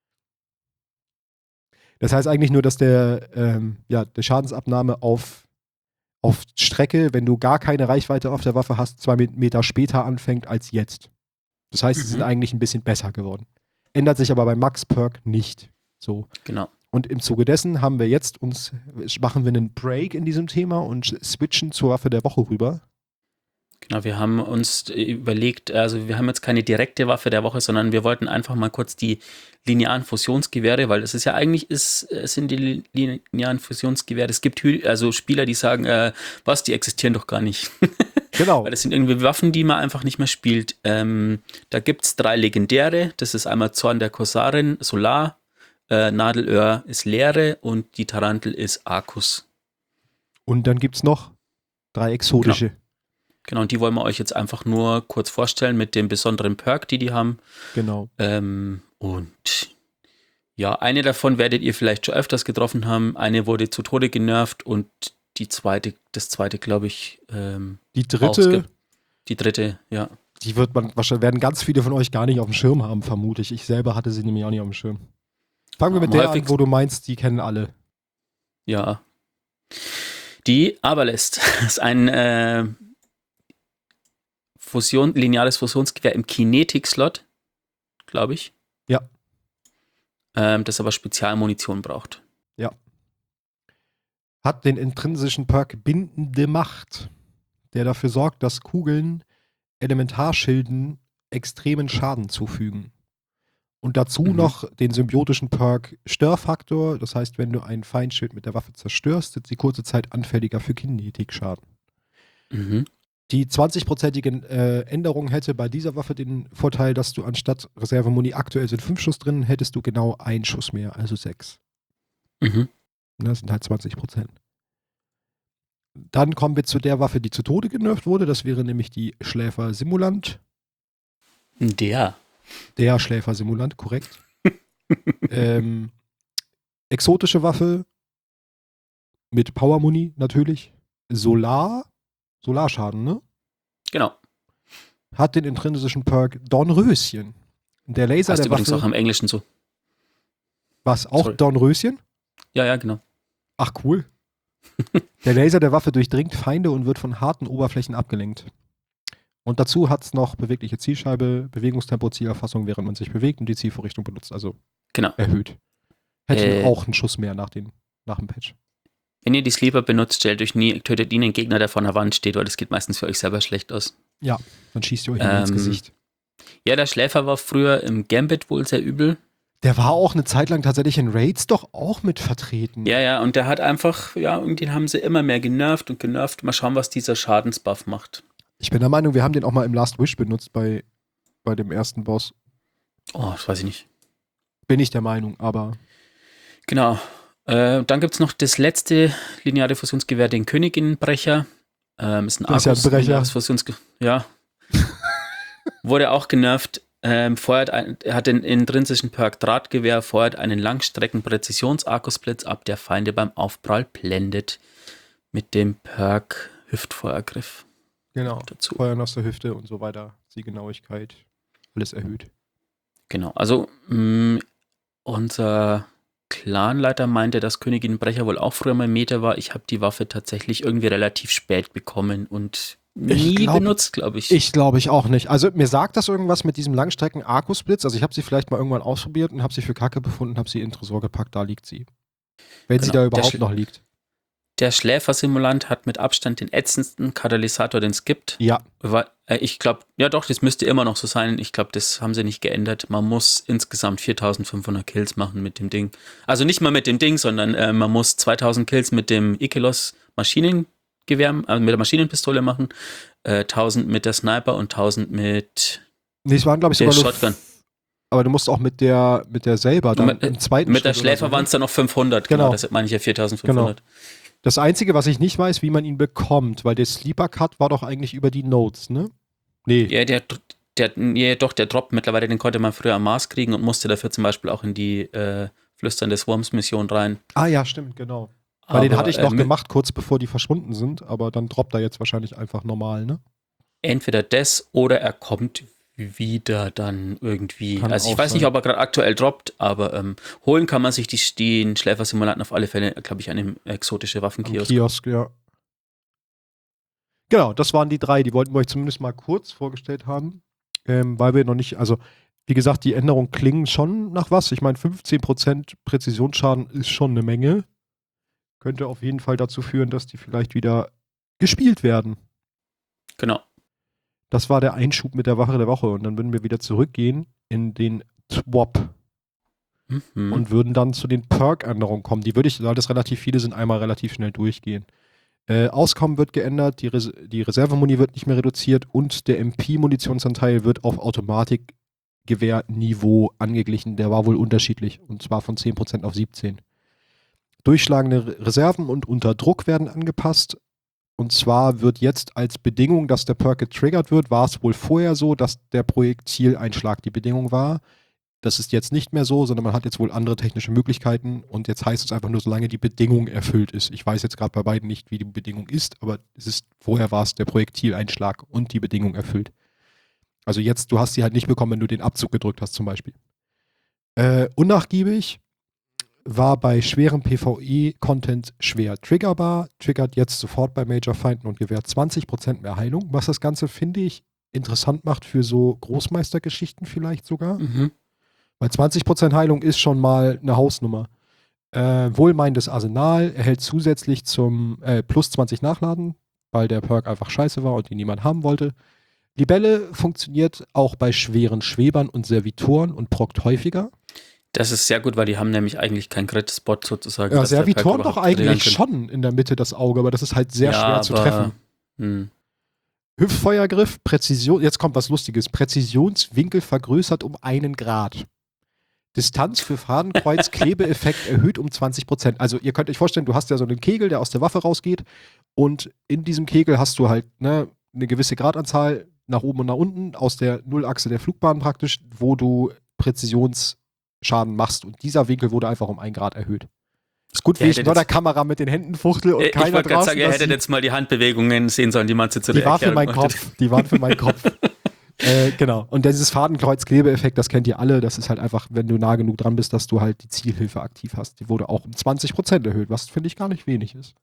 Das heißt eigentlich nur, dass der, ähm, ja, der Schadensabnahme auf, auf Strecke, wenn du gar keine Reichweite auf der Waffe hast, zwei Meter später anfängt als jetzt. Das heißt, sie sind Mhm. eigentlich ein bisschen besser geworden. Ändert sich aber bei Max Perk nicht. So. Genau. Und im Zuge dessen haben wir jetzt uns, machen wir einen Break in diesem Thema und switchen zur Waffe der Woche rüber. Genau, wir haben uns überlegt, also wir haben jetzt keine direkte Waffe der Woche, sondern wir wollten einfach mal kurz die linearen Fusionsgewehre, weil das ist ja eigentlich, ist, es sind die linearen Fusionsgewehre, es gibt Hü- also Spieler, die sagen, äh, was, die existieren doch gar nicht. Genau. Weil das sind irgendwie Waffen, die man einfach nicht mehr spielt. Ähm, da gibt es drei legendäre, das ist einmal Zorn der Korsarin, Solar, äh, Nadelöhr ist Leere und die Tarantel ist Arcus. Und dann gibt es noch drei exotische. Genau. genau, und die wollen wir euch jetzt einfach nur kurz vorstellen mit dem besonderen Perk, die die haben. Genau. Ähm, und ja, eine davon werdet ihr vielleicht schon öfters getroffen haben. Eine wurde zu Tode genervt und die zweite, das zweite, glaube ich, ähm, Die dritte, ausge- die dritte, ja. die wird man wahrscheinlich, werden ganz viele von euch gar nicht auf dem Schirm haben, vermute ich. Ich selber hatte sie nämlich auch nicht auf dem Schirm. Fangen wir mit Am der an, häufigsten- wo du meinst, die kennen alle. Ja. Die Aberlist ist ein äh, Fusion, lineares Fusionsgewehr im Kinetic-Slot, glaube ich. Ja. Ähm, das aber Spezialmunition braucht. Hat den intrinsischen Perk Bindende Macht, der dafür sorgt, dass Kugeln Elementarschilden extremen Schaden zufügen. Und dazu Mhm. noch den symbiotischen Perk Störfaktor, das heißt, wenn du ein Feindschild mit der Waffe zerstörst, ist sie kurze Zeit anfälliger für Kinetikschaden. Mhm. Die zwanzigprozentige äh, Änderung hätte bei dieser Waffe den Vorteil, dass du anstatt Reservemuni aktuell sind fünf Schuss drin, hättest du genau einen Schuss mehr, also sechs. Mhm. Das sind halt zwanzig Prozent. Dann kommen wir zu der Waffe, die zu Tode genervt wurde. Das wäre nämlich die Schläfer-Simulant. Der. Der Schläfer-Simulant, korrekt. ähm, exotische Waffe mit Power-Muni natürlich. Solar. Solarschaden, ne? Genau. Hat den intrinsischen Perk Dornröschen. Der Laser Heißt der übrigens Waffe. auch im Englischen so. Was? Auch Sorry. Dornröschen? Ja, ja, genau. Ach, cool. Der Laser der Waffe durchdringt Feinde und wird von harten Oberflächen abgelenkt. Und dazu hat es noch bewegliche Zielscheibe, Bewegungstempo, Zielerfassung, während man sich bewegt und die Zielvorrichtung benutzt, also Genau. erhöht. Hätte Äh. auch einen Schuss mehr nach, den, nach dem Patch. Wenn ihr die Sleeper benutzt, stellt euch nie, tötet nie einen Gegner, der vor einer Wand steht, weil das geht meistens für euch selber schlecht aus. Ja, dann schießt ihr euch ähm, ins Ähm, Gesicht. Ja, der Schläfer war früher im Gambit wohl sehr übel. Der war auch eine Zeit lang tatsächlich in Raids doch auch mit vertreten. Ja, ja, und der hat einfach, ja, irgendwie haben sie immer mehr genervt und genervt. Mal schauen, was dieser Schadensbuff macht. Ich bin der Meinung, wir haben den auch mal im Last Wish benutzt bei, bei dem ersten Boss. Oh, das weiß ich nicht. Bin ich der Meinung, aber Genau. Äh, dann gibt es noch das letzte lineare Fusionsgewehr, den Königinnenbrecher. Ähm, ist ein Das ist ja ein Argus Brecher. lineares Fusionsgewehr. Ja. Wurde auch genervt. Ähm, feuert ein, er hat den intrinsischen Perk Drahtgewehr, feuert einen Langstrecken-Präzisions-Arkusblitz ab, der Feinde beim Aufprall blendet. Mit dem Perk Hüftfeuergriff genau. dazu. Feuern aus der Hüfte und so weiter. Zielgenauigkeit. Alles erhöht. Genau, also mh, unser Clanleiter meinte, dass Königinnenbrecher wohl auch früher mal Meta war. Ich habe die Waffe tatsächlich irgendwie relativ spät bekommen und nie glaub- benutzt, glaube ich. Ich glaube ich auch nicht. Also mir sagt das irgendwas mit diesem Langstrecken-Arkusblitz. Also ich habe sie vielleicht mal irgendwann ausprobiert und habe sie für Kacke befunden, habe sie in den Tresor gepackt, da liegt sie. Wenn sie Genau. da überhaupt Der noch liegt. Der Schläfersimulant hat mit Abstand den ätzendsten Katalysator, den es gibt. Ja. Weil, äh, ich glaube, ja doch, das müsste immer noch so sein. Ich glaube, das haben sie nicht geändert. Man muss insgesamt viertausendfünfhundert Kills machen mit dem Ding. Also nicht mal mit dem Ding, sondern äh, man muss zweitausend Kills mit dem Ikelos Maschinengewehr, äh, mit der Maschinenpistole machen, äh, tausend mit der Sniper und tausend mit Nee, es waren glaube ich der sogar nur Shotgun. aber du musst auch mit der mit der selber dann Mit- im zweiten Mit der Schritt oder Schläfer so, waren ne? es dann noch fünfhundert. Genau, Genau. das meine ich ja viertausendfünfhundert. Das Einzige, was ich nicht weiß, wie man ihn bekommt, weil der Sleeper Cut war doch eigentlich über die Nodes, ne? Nee. Ja, der, der, ja, doch, der Drop mittlerweile, den konnte man früher am Mars kriegen und musste dafür zum Beispiel auch in die äh, Flüstern des Worms-Mission rein. Ah ja, stimmt, genau. Weil den Aber, hatte ich noch äh, gemacht, kurz bevor die verschwunden sind, aber dann droppt er jetzt wahrscheinlich einfach normal, ne? Entweder das oder er kommt wieder dann irgendwie. Kann also ich auch weiß nicht, sein. ob er gerade aktuell droppt, aber ähm, holen kann man sich die, den Schläfersimulanten auf alle Fälle, glaube ich, an dem exotische Am Waffenkiosk. Kiosk, ja. Genau, das waren die drei, die wollten wir euch zumindest mal kurz vorgestellt haben, ähm, weil wir noch nicht, also wie gesagt, die Änderungen klingen schon nach was. Ich meine, fünfzehn Prozent Präzisionsschaden ist schon eine Menge. Könnte auf jeden Fall dazu führen, dass die vielleicht wieder gespielt werden. Genau. Das war der Einschub mit der Wache der Woche und dann würden wir wieder zurückgehen in den Swap Mhm. und würden dann zu den Perk-Änderungen kommen. Die würde ich, weil das relativ viele sind, einmal relativ schnell durchgehen. Äh, Auskommen wird geändert, die, Res die Reservemuni wird nicht mehr reduziert und der M P-Munitionsanteil wird auf Automatikgewehrniveau angeglichen. Der war wohl unterschiedlich und zwar von zehn Prozent auf siebzehn. Durchschlagende Reserven und unter Druck werden angepasst. Und zwar wird jetzt als Bedingung, dass der Perk getriggert wird, war es wohl vorher so, dass der Projektileinschlag die Bedingung war. Das ist jetzt nicht mehr so, sondern man hat jetzt wohl andere technische Möglichkeiten und jetzt heißt es einfach nur, solange die Bedingung erfüllt ist. Ich weiß jetzt gerade bei beiden nicht, wie die Bedingung ist, aber es ist, vorher war es der Projektileinschlag und die Bedingung erfüllt. Also jetzt, du hast sie halt nicht bekommen, wenn du den Abzug gedrückt hast zum Beispiel. Äh, unnachgiebig war bei schwerem PvE-Content schwer triggerbar, triggert jetzt sofort bei Major-Feinden und gewährt zwanzig Prozent mehr Heilung, was das Ganze, finde ich, interessant macht für so Großmeistergeschichten vielleicht sogar. Mhm. Weil zwanzig Prozent Heilung ist schon mal eine Hausnummer. Äh, wohlmeinendes Arsenal erhält zusätzlich zum äh, plus zwanzig Nachladen, weil der Perk einfach scheiße war und ihn niemand haben wollte. Libelle funktioniert auch bei schweren Schwebern und Servitoren und prockt häufiger. Das ist sehr gut, weil die haben nämlich eigentlich keinen Crit-Spot sozusagen. Ja, Servitoren doch eigentlich schon in der Mitte das Auge, aber das ist halt sehr ja, schwer zu treffen. Hm. Hüftfeuergriff, Präzision, jetzt kommt was Lustiges. Präzisionswinkel vergrößert um einen Grad. Distanz für Fadenkreuz, Klebeeffekt erhöht um zwanzig Prozent. Also ihr könnt euch vorstellen, du hast ja so einen Kegel, der aus der Waffe rausgeht und in diesem Kegel hast du halt ne, eine gewisse Gradanzahl nach oben und nach unten aus der Nullachse der Flugbahn praktisch, wo du Präzisionsschaden machst und dieser Winkel wurde einfach um einen Grad erhöht. Ist gut, wie ich nur der Kamera mit den Händen fuchtel und ich keiner Ich wollte gerade sagen, ihr hättet sieht. jetzt mal die Handbewegungen sehen sollen, die man zu Die war für meinen Kopf, die waren für meinen Kopf. Äh, genau. Und dieses Fadenkreuz-Klebeeffekt, das kennt ihr alle. Das ist halt einfach, wenn du nah genug dran bist, dass du halt die Zielhilfe aktiv hast. Die wurde auch um zwanzig Prozent erhöht, was finde ich gar nicht wenig ist.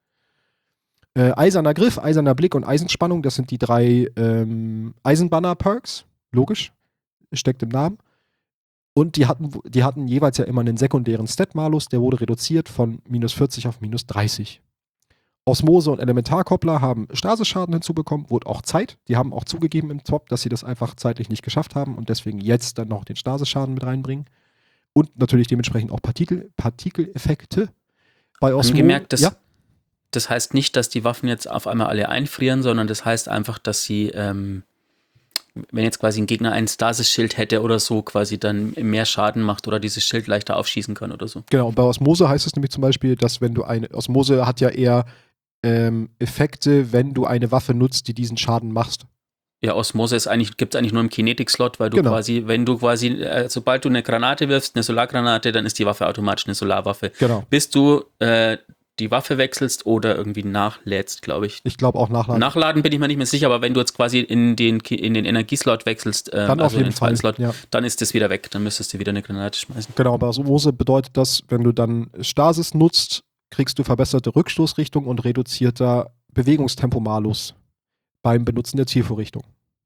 Äh, eiserner Griff, eiserner Blick und Eisenspannung, das sind die drei ähm, Eisenbanner-Perks. Logisch. Steckt im Namen. Und die hatten, die hatten jeweils ja immer einen sekundären Stat-Malus, der wurde reduziert von minus vierzig auf minus dreißig. Osmose und Elementarkoppler haben Stasisschaden hinzubekommen, wurde auch Zeit. Die haben auch zugegeben im Top, dass sie das einfach zeitlich nicht geschafft haben und deswegen jetzt dann noch den Stasisschaden mit reinbringen. Und natürlich dementsprechend auch Partikel, Partikeleffekte. Bei Osmose. Angemerkt, das, ja? das heißt nicht, dass die Waffen jetzt auf einmal alle einfrieren, sondern das heißt einfach, dass sie, ähm, wenn jetzt quasi ein Gegner ein Stasis-Schild hätte oder so, quasi dann mehr Schaden macht oder dieses Schild leichter aufschießen kann oder so. Genau, und bei Osmose heißt es nämlich zum Beispiel, dass wenn du eine, Osmose hat ja eher Ähm, Effekte, wenn du eine Waffe nutzt, die diesen Schaden machst. Ja, Osmose ist eigentlich, gibt es eigentlich nur im Kinetic-Slot, weil du genau. quasi, wenn du quasi, äh, sobald du eine Granate wirfst, eine Solargranate, dann ist die Waffe automatisch eine Solarwaffe. Genau. Bis du äh, die Waffe wechselst oder irgendwie nachlädst, glaube ich. Ich glaube auch nachladen. Nachladen bin ich mir nicht mehr sicher, aber wenn du jetzt quasi in den, in den Energieslot wechselst, ähm, dann also auf jeden in den zweiten Fall. Slot, Ja. dann ist das wieder weg. Dann müsstest du wieder eine Granate schmeißen. Genau, bei Osmose bedeutet das, wenn du dann Stasis nutzt, kriegst du verbesserte Rückstoßrichtung und reduzierter Bewegungstempo-Malus beim Benutzen der Zielvorrichtung.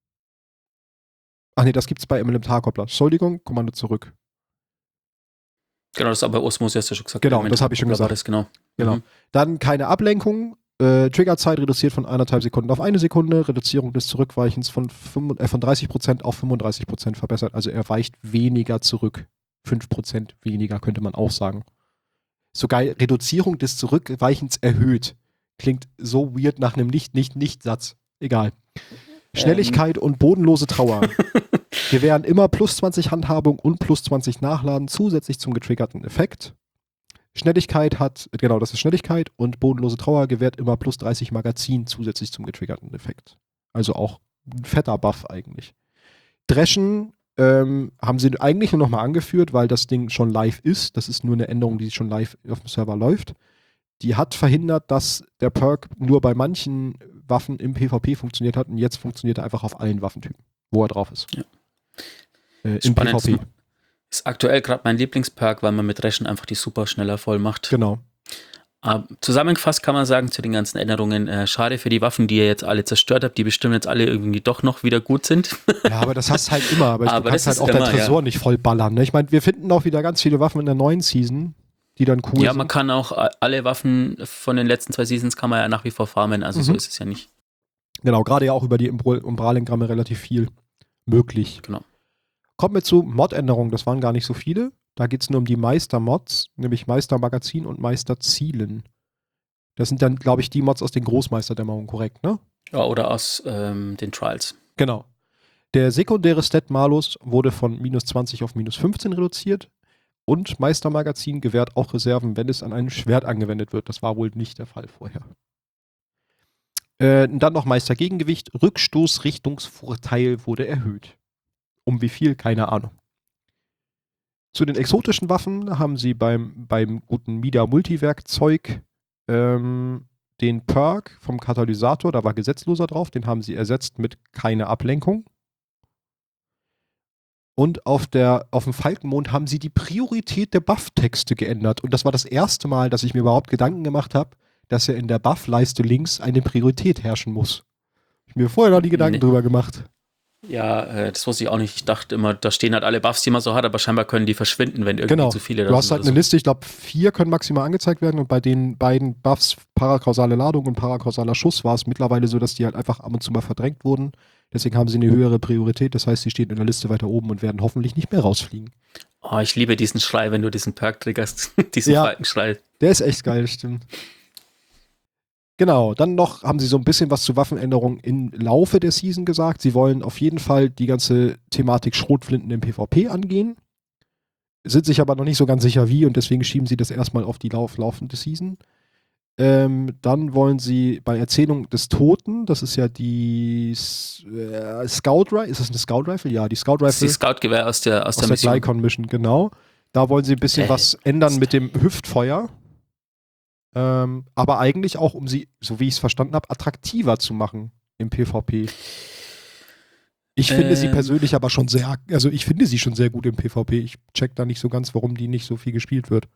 Ach nee, das gibt's bei Elementarkoppler. Entschuldigung, Kommando zurück. Genau, das ist aber Osmose, hast du schon gesagt. Genau, das habe ich schon gesagt. Das, genau. Genau. Mhm. Dann keine Ablenkung. Äh, Triggerzeit reduziert von eineinhalb Sekunden auf eine Sekunde. Reduzierung des Zurückweichens von, fünf, äh, von dreißig Prozent auf fünfunddreißig Prozent verbessert. Also er weicht weniger zurück. fünf Prozent weniger könnte man auch sagen. Sogar Reduzierung des Zurückweichens erhöht. Klingt so weird nach einem Nicht-Nicht-Nicht-Satz. Egal. Schnelligkeit ähm. und bodenlose Trauer. Gewähren immer plus zwanzig Handhabung und plus zwanzig Nachladen zusätzlich zum getriggerten Effekt. Schnelligkeit hat, genau, das ist Schnelligkeit und bodenlose Trauer gewährt immer plus dreißig Magazin zusätzlich zum getriggerten Effekt. Also auch ein fetter Buff eigentlich. Dreschen ähm, haben sie eigentlich nur nochmal angeführt, weil das Ding schon live ist. Das ist nur eine Änderung, die schon live auf dem Server läuft. Die hat verhindert, dass der Perk nur bei manchen Waffen im PvP funktioniert hat und jetzt funktioniert er einfach auf allen Waffentypen, wo er drauf ist. Ja. Äh, Im Spannend. PvP. Ist aktuell gerade mein Lieblingsperk, weil man mit Dreschen einfach die super schneller voll macht. Genau. Aber zusammengefasst kann man sagen, zu den ganzen Änderungen, äh, schade für die Waffen, die ihr jetzt alle zerstört habt, die bestimmt jetzt alle irgendwie doch noch wieder gut sind. Ja, aber das hast halt immer. Aber, aber du kannst halt auch immer, dein Tresor ja. nicht voll ballern. Ne? Ich meine, wir finden auch wieder ganz viele Waffen in der neuen Season, die dann cool ja, sind. man kann auch alle Waffen von den letzten zwei Seasons kann man ja nach wie vor farmen, also Mhm. so ist es ja nicht. Genau, gerade ja auch über die Umbralengramme relativ viel möglich. Genau. Kommen wir zu Mod-Änderungen, das waren gar nicht so viele. Da geht es nur um die Meister-Mods, nämlich Meister-Magazin und Meister-Zielen. Das sind dann, glaube ich, die Mods aus den Großmeisterdämmerungen, korrekt, ne? Ja, oder aus ähm, den Trials. Genau. Der sekundäre Stat-Malus wurde von minus zwanzig auf minus fünfzehn reduziert Und Meistermagazin gewährt auch Reserven, wenn es an einem Schwert angewendet wird. Das war wohl nicht der Fall vorher. Äh, dann noch Meistergegengewicht. Rückstoßrichtungsvorteil wurde erhöht. Um wie viel? Keine Ahnung. Zu den exotischen Waffen haben sie beim, beim guten Mida Multiwerkzeug ähm, den Perk vom Katalysator, da war Gesetzloser drauf, den haben sie ersetzt mit keine Ablenkung. Und auf, der, auf dem Falkenmond haben sie die Priorität der Buff-Texte geändert. Und das war das erste Mal, dass ich mir überhaupt Gedanken gemacht habe, dass ja in der Buff-Leiste links eine Priorität herrschen muss. Ich mir vorher noch die Gedanken nee. drüber gemacht. Ja, äh, das wusste ich auch nicht. Ich dachte immer, da stehen halt alle Buffs, die man so hat, aber scheinbar können die verschwinden, wenn irgendwie genau. zu viele da sind. Du hast halt so. eine Liste, ich glaube, vier können maximal angezeigt werden und bei den beiden Buffs parakausale Ladung und parakausaler Schuss war es mittlerweile so, dass die halt einfach ab und zu mal verdrängt wurden. Deswegen haben sie eine höhere Priorität, das heißt, sie stehen in der Liste weiter oben und werden hoffentlich nicht mehr rausfliegen. Oh, ich liebe diesen Schrei, wenn du diesen Perk triggerst. diesen ja, Falkenschrei. Der ist echt geil, stimmt. Genau, dann noch haben sie so ein bisschen was zu Waffenänderungen im Laufe der Season gesagt. Sie wollen auf jeden Fall die ganze Thematik Schrotflinten im PvP angehen. Sind sich aber noch nicht so ganz sicher wie und deswegen schieben sie das erstmal auf die lauf laufende Season. Ähm, dann wollen sie bei Erzählung des Toten, das ist ja die äh, Scout Rifle, ist das eine Scout Rifle? Ja, die Scout Rifle. Das ist die Scout-Gewehr aus der, aus aus der, der Glykon Mission, genau. Da wollen sie ein bisschen äh, was ändern mit dem Hüftfeuer. Ähm, aber eigentlich auch, um sie, so wie ich es verstanden habe, attraktiver zu machen im PvP. Ich ähm, finde sie persönlich aber schon sehr, also ich finde sie schon sehr gut im PvP. Ich check da nicht so ganz, warum die nicht so viel gespielt wird.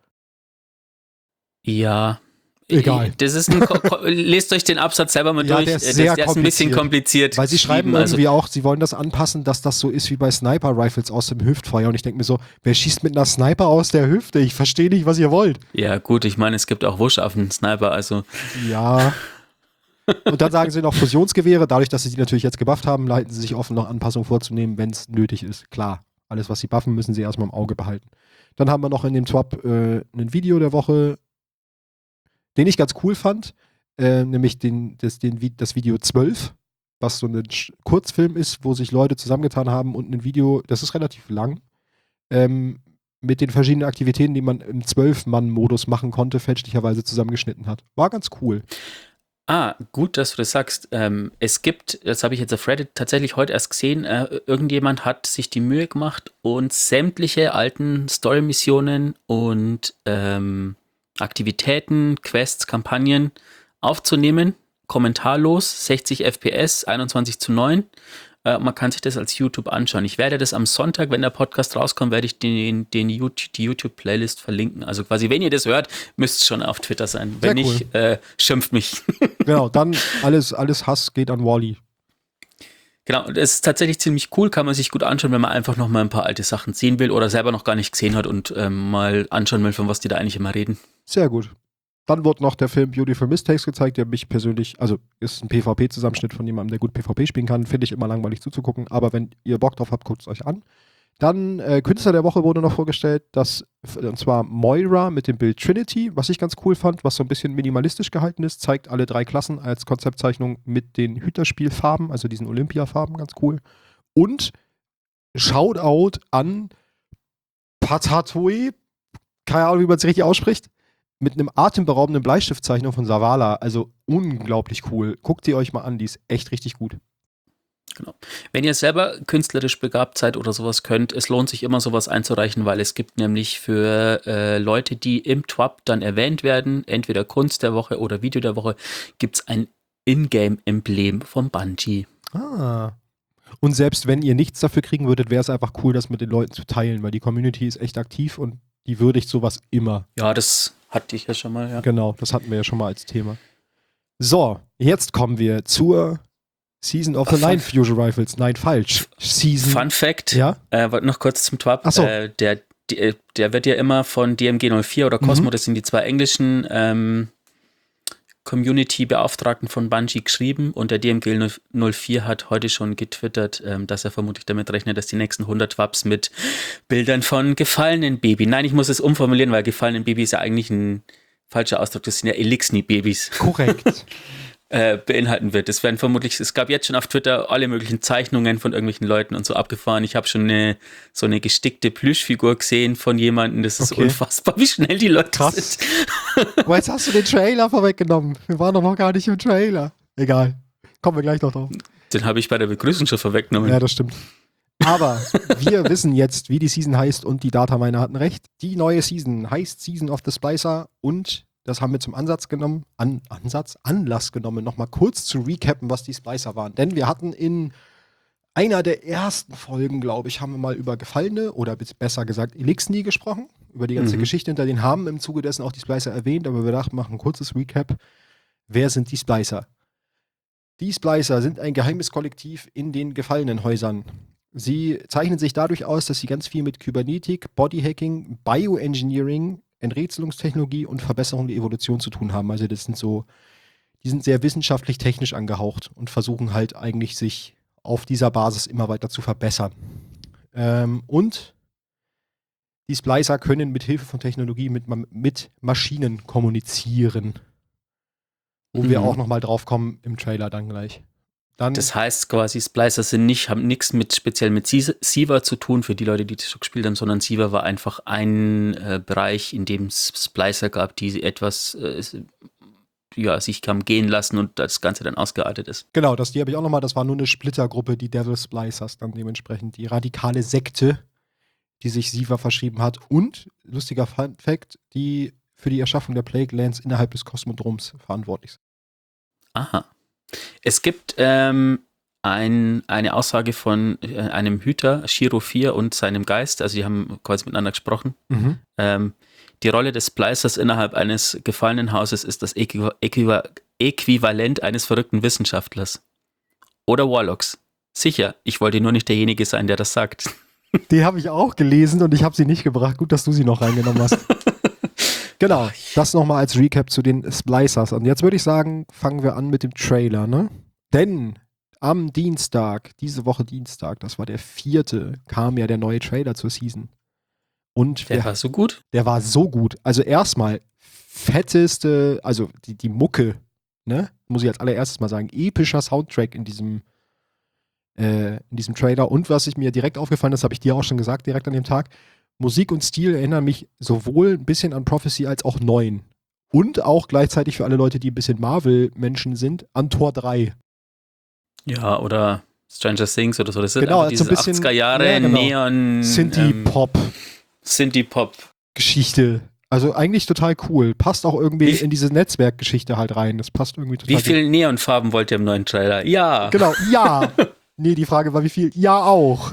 Ja. Egal. Das ist ein, lest euch den Absatz selber mal ja, durch. Der ist, sehr der ist ein bisschen kompliziert. Weil sie schreiben also irgendwie auch, sie wollen das anpassen, dass das so ist wie bei Sniper-Rifles aus dem Hüftfeuer. Und ich denke mir so, wer schießt mit einer Sniper aus der Hüfte? Ich verstehe nicht, was ihr wollt. Ja gut, ich meine, es gibt auch Wurschaffen-Sniper, also. Ja. Und dann sagen sie noch Fusionsgewehre. Dadurch, dass sie die natürlich jetzt gebufft haben, leiten sie sich offen, noch Anpassungen vorzunehmen, wenn es nötig ist. Klar, alles, was sie buffen, müssen sie erstmal im Auge behalten. Dann haben wir noch in dem Twap äh, ein Video der Woche, den ich ganz cool fand, äh, nämlich den, das, den, das Video zwölf, was so ein Kurzfilm ist, wo sich Leute zusammengetan haben und ein Video, das ist relativ lang, ähm, mit den verschiedenen Aktivitäten, die man im zwölf-Mann-Modus machen konnte, fälschlicherweise zusammengeschnitten hat. War ganz cool. Ah, gut, dass du das sagst. Ähm, es gibt, das habe ich jetzt auf Reddit tatsächlich heute erst gesehen, äh, irgendjemand hat sich die Mühe gemacht und sämtliche alten Story-Missionen und ähm, Aktivitäten, Quests, Kampagnen aufzunehmen, kommentarlos, sechzig F P S, einundzwanzig zu neun. Äh, man kann sich das als YouTube anschauen. Ich werde das am Sonntag, wenn der Podcast rauskommt, werde ich den, den YouTube, die YouTube-Playlist verlinken. Also quasi, wenn ihr das hört, müsst es schon auf Twitter sein. Wenn Sehr cool. nicht, äh, schimpft mich. Genau, dann alles, alles Hass geht an Wally. Genau, und es ist tatsächlich ziemlich cool, kann man sich gut anschauen, wenn man einfach noch mal ein paar alte Sachen sehen will oder selber noch gar nicht gesehen hat und ähm, mal anschauen will, von was die da eigentlich immer reden. Sehr gut. Dann wurde noch der Film Beautiful Mistakes gezeigt, der mich persönlich, also ist ein PvP-Zusammenschnitt von jemandem, der gut PvP spielen kann, finde ich immer langweilig zuzugucken, aber wenn ihr Bock drauf habt, guckt es euch an. Dann äh, Künstler der Woche wurde noch vorgestellt, das, und zwar Moira mit dem Bild Trinity, was ich ganz cool fand, was so ein bisschen minimalistisch gehalten ist, zeigt alle drei Klassen als Konzeptzeichnung mit den Hüterspielfarben, also diesen Olympia-Farben, ganz cool. Und Shoutout an Patatoe, keine Ahnung, wie man es richtig ausspricht, mit einem atemberaubenden Bleistiftzeichnung von Zavala, also unglaublich cool. Guckt sie euch mal an, die ist echt richtig gut. Genau. Wenn ihr selber künstlerisch begabt seid oder sowas könnt, es lohnt sich immer sowas einzureichen, weil es gibt nämlich für äh, Leute, die im Twap dann erwähnt werden, entweder Kunst der Woche oder Video der Woche, gibt es ein Ingame-Emblem von Bungie. Ah. Und selbst wenn ihr nichts dafür kriegen würdet, wäre es einfach cool, das mit den Leuten zu teilen, weil die Community ist echt aktiv und die würdigt sowas immer. Ja, das hatte ich ja schon mal, ja. Genau, das hatten wir ja schon mal als Thema. So, jetzt kommen wir zur Season of the Ach, Nine Fusion Rifles. Nein, falsch. Season. Fun Fact. Ja? Äh, noch kurz zum Twap. Ach so. Äh, der, der, der wird ja immer von D M G null vier oder Cosmo, mhm. das sind die zwei englischen ähm, Community-Beauftragten von Bungie geschrieben und der D M G null vier hat heute schon getwittert, ähm, dass er vermutlich damit rechnet, dass die nächsten hundert Twaps mit Bildern von gefallenen Babys. Nein, ich muss es umformulieren, weil gefallenen Babys ist ja eigentlich ein falscher Ausdruck. Das sind ja Elixni-Babys. Korrekt. äh, beinhalten wird. Es werden vermutlich, es gab jetzt schon auf Twitter alle möglichen Zeichnungen von irgendwelchen Leuten und so abgefahren. Ich habe schon eine, so eine gestickte Plüschfigur gesehen von jemandem. Das ist Okay. unfassbar, wie schnell die Leute Krass. sind. Aber jetzt hast du den Trailer vorweggenommen. Wir waren doch noch gar nicht im Trailer. Egal. Kommen wir gleich noch drauf. Den habe ich bei der Begrüßung schon vorweggenommen. Ja, das stimmt. Aber wir wissen jetzt, wie die Season heißt und die Dataminer hatten recht. Die neue Season heißt Season of the Splicer und das haben wir zum Ansatz genommen, an, Ansatz, Anlass genommen, nochmal kurz zu recappen, was die Splicer waren. Denn wir hatten in einer der ersten Folgen, glaube ich, haben wir mal über Gefallene oder besser gesagt Elixni gesprochen, über die ganze Mhm. Geschichte hinter denen, haben im Zuge dessen auch die Splicer erwähnt, aber wir dachten, machen ein kurzes Recap. Wer sind die Splicer? Die Splicer sind ein geheimes Kollektiv in den gefallenen Häusern. Sie zeichnen sich dadurch aus, dass sie ganz viel mit Kybernetik, Bodyhacking, Bioengineering, Enträtselungstechnologie und Verbesserung der Evolution zu tun haben. Also das sind so, die sind sehr wissenschaftlich-technisch angehaucht und versuchen halt eigentlich sich auf dieser Basis immer weiter zu verbessern. Ähm, und die Splicer können mit Hilfe von Technologie mit, Ma- mit Maschinen kommunizieren. Wo wir Mhm. auch nochmal drauf kommen im Trailer dann gleich. Dann, Das heißt quasi, Splicer sind nicht, haben nichts mit speziell mit Sie- Siva zu tun, für die Leute, die das schon gespielt haben, sondern Siva war einfach ein äh, Bereich, in dem es Splicer gab, die etwas äh, ja, sich haben gehen lassen und das Ganze dann ausgeartet ist. genau, das die habe ich auch nochmal, das war nur eine Splittergruppe, die Devil Splicers dann dementsprechend, die radikale Sekte, die sich Siva verschrieben hat und, lustiger Fun Fact, die für die Erschaffung der Plague Lands innerhalb des Kosmodroms verantwortlich sind. Aha. Es gibt ähm, ein, eine Aussage von äh, einem Hüter, Shiro vier und seinem Geist, also die haben quasi miteinander gesprochen. Mhm. Ähm, die Rolle des Splicers innerhalb eines gefallenen Hauses ist das Äquiva Äquiva Äquivalent eines verrückten Wissenschaftlers. Oder Warlocks. Sicher, ich wollte nur nicht derjenige sein, der das sagt. Die habe ich auch gelesen und ich habe sie nicht gebracht. Gut, dass du sie noch reingenommen hast. Genau, das nochmal als Recap zu den Splicers. Und jetzt würde ich sagen, fangen wir an mit dem Trailer, ne? Denn am Dienstag, diese Woche Dienstag, das war der vierte, kam ja der neue Trailer zur Season. Und Der wir, war so gut. der war so gut. Also erstmal fetteste, also die, die Mucke, ne? Muss ich als allererstes mal sagen, epischer Soundtrack in diesem, äh, in diesem Trailer. Und was ich mir direkt aufgefallen ist, habe ich dir auch schon gesagt, direkt an dem Tag, Musik und Stil erinnern mich sowohl ein bisschen an Prophecy als auch Neun. Und auch gleichzeitig für alle Leute, die ein bisschen Marvel-Menschen sind, an Tor drei. Ja, oder Stranger Things oder so. Das sind Genau, einfach so diese ein bisschen- achtziger Jahre ja, genau. Neon Synthie-Pop. Ähm, Synthie-Pop. Also eigentlich total cool. Passt auch irgendwie Wie- in diese Netzwerkgeschichte halt rein. Das passt irgendwie total Wie viel Neonfarben wollt ihr im neuen Trailer? Ja. Genau, ja. Nee, die Frage war, wie viel? Ja, auch.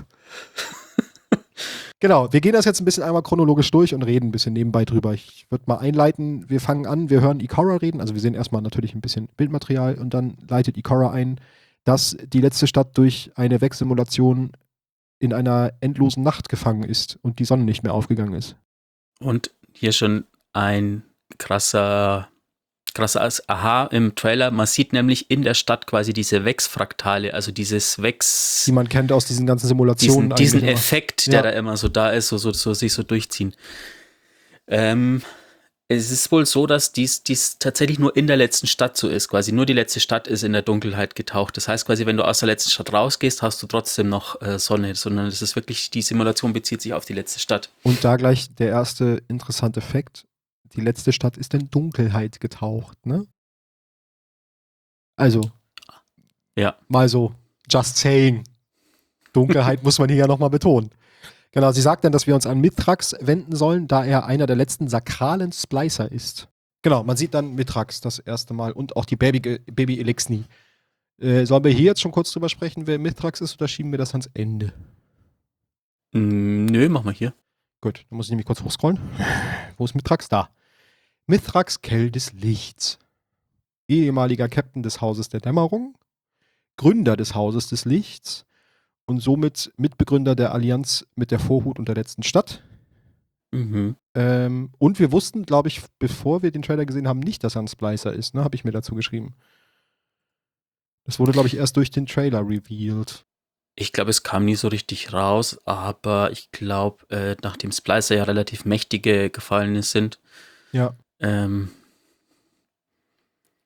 Genau, wir gehen das jetzt ein bisschen einmal chronologisch durch und reden ein bisschen nebenbei drüber. Ich würde mal einleiten, wir fangen an, wir hören Ikora reden, also wir sehen erstmal natürlich ein bisschen Bildmaterial und dann leitet Ikora ein, dass die letzte Stadt durch eine Wegsimulation in einer endlosen Nacht gefangen ist und die Sonne nicht mehr aufgegangen ist. Und hier schon ein krasser, krasser Aha im Trailer. Man sieht nämlich in der Stadt quasi diese Wex-Fraktale, also dieses Wex, Die man kennt aus diesen ganzen Simulationen. diesen, diesen eigentlich immer. Effekt, Ja. der da immer so da ist, so, so, so sich so durchziehen. Ähm, es ist wohl so, dass dies, dies tatsächlich nur in der letzten Stadt so ist. Quasi nur die letzte Stadt ist in der Dunkelheit getaucht. Das heißt quasi, wenn du aus der letzten Stadt rausgehst, hast du trotzdem noch äh, Sonne, sondern es ist wirklich, die Simulation bezieht sich auf die letzte Stadt. Und da gleich der erste interessante Fakt. Die letzte Stadt ist in Dunkelheit getaucht, ne? Also. Ja. Mal so, just saying. Dunkelheit muss man hier ja nochmal betonen. Genau, sie sagt dann, dass wir uns an Mithrax wenden sollen, da er einer der letzten sakralen Splicer ist. Genau, man sieht dann Mithrax das erste Mal und auch die Baby, Baby Elixni. Äh, sollen wir hier jetzt schon kurz drüber sprechen, wer Mithrax ist, oder schieben wir das ans Ende? Mm, nö, mach mal hier. Gut, dann muss ich nämlich kurz hochscrollen. Wo ist Mithrax? Da. Mithrax, Kell des Lichts. Ehemaliger Captain des Hauses der Dämmerung, Gründer des Hauses des Lichts und somit Mitbegründer der Allianz mit der Vorhut und der letzten Stadt. Mhm. Ähm, und wir wussten, glaube ich, bevor wir den Trailer gesehen haben, nicht, dass er ein Splicer ist, ne? Habe ich mir dazu geschrieben. Das wurde, glaube ich, erst durch den Trailer revealed. Ich glaube, es kam nie so richtig raus, aber ich glaube, äh, nachdem Splicer ja relativ mächtige Gefallene sind, Ja. ähm,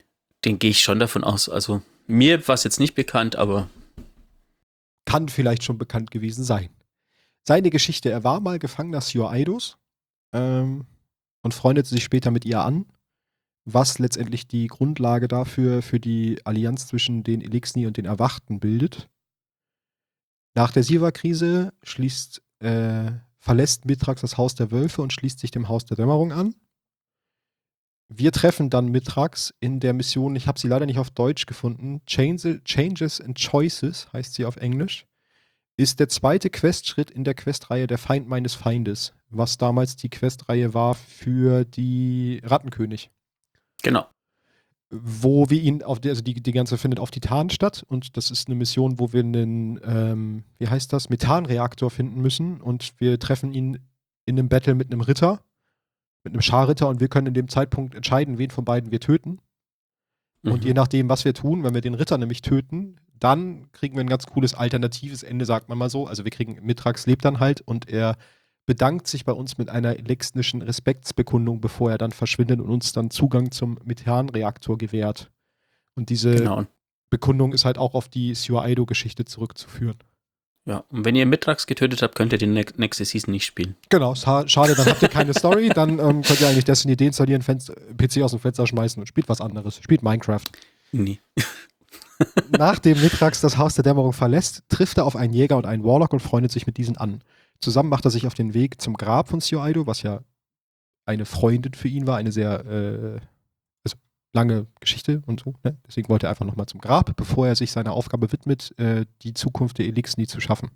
Gehe ich schon davon aus. Also mir war es jetzt nicht bekannt, aber kann vielleicht schon bekannt gewesen sein. Seine Geschichte, er war mal Gefangener Sior Eidos ähm, und freundete sich später mit ihr an, was letztendlich die Grundlage dafür für die Allianz zwischen den Elixni und den Erwachten bildet. Nach der Siva-Krise schließt, äh, verlässt Mithrax das Haus der Wölfe und schließt sich dem Haus der Dämmerung an. Wir treffen dann Mithrax in der Mission, ich habe sie leider nicht auf Deutsch gefunden, Change, Changes and Choices heißt sie auf Englisch, ist der zweite Questschritt in der Questreihe Der Feind meines Feindes, was damals die Questreihe war für die Rattenkönig. Genau. Wo wir ihn, auf die, also die, die ganze findet auf Titan statt und das ist eine Mission, wo wir einen, ähm, wie heißt das, Methanreaktor finden müssen und wir treffen ihn in einem Battle mit einem Ritter, mit einem Scharritter und wir können in dem Zeitpunkt entscheiden, wen von beiden wir töten. Mhm. Und je nachdem, was wir tun, wenn wir den Ritter nämlich töten, dann kriegen wir ein ganz cooles alternatives Ende, sagt man mal so. Also wir kriegen, Mithrax lebt dann halt und er bedankt sich bei uns mit einer elixnischen Respektsbekundung, bevor er dann verschwindet und uns dann Zugang zum Methanreaktor gewährt. Und diese genau. Bekundung ist halt auch auf die Sior Eido-Geschichte zurückzuführen. Ja, und wenn ihr Mithrax getötet habt, könnt ihr die ne- nächste Season nicht spielen. Genau, schade, dann habt ihr keine Story, dann ähm, könnt ihr eigentlich Destiny deinstallieren, Fenster, P C aus dem Fenster schmeißen und spielt was anderes. Spielt Minecraft. Nee. Nachdem Mithrax das Haus der Dämmerung verlässt, trifft er auf einen Jäger und einen Warlock und freundet sich mit diesen an. Zusammen macht er sich auf den Weg zum Grab von Sior Eido, was ja eine Freundin für ihn war, eine sehr äh, also lange Geschichte und so. Ne? Deswegen wollte er einfach nochmal zum Grab, bevor er sich seiner Aufgabe widmet, äh, die Zukunft der Elixni zu schaffen.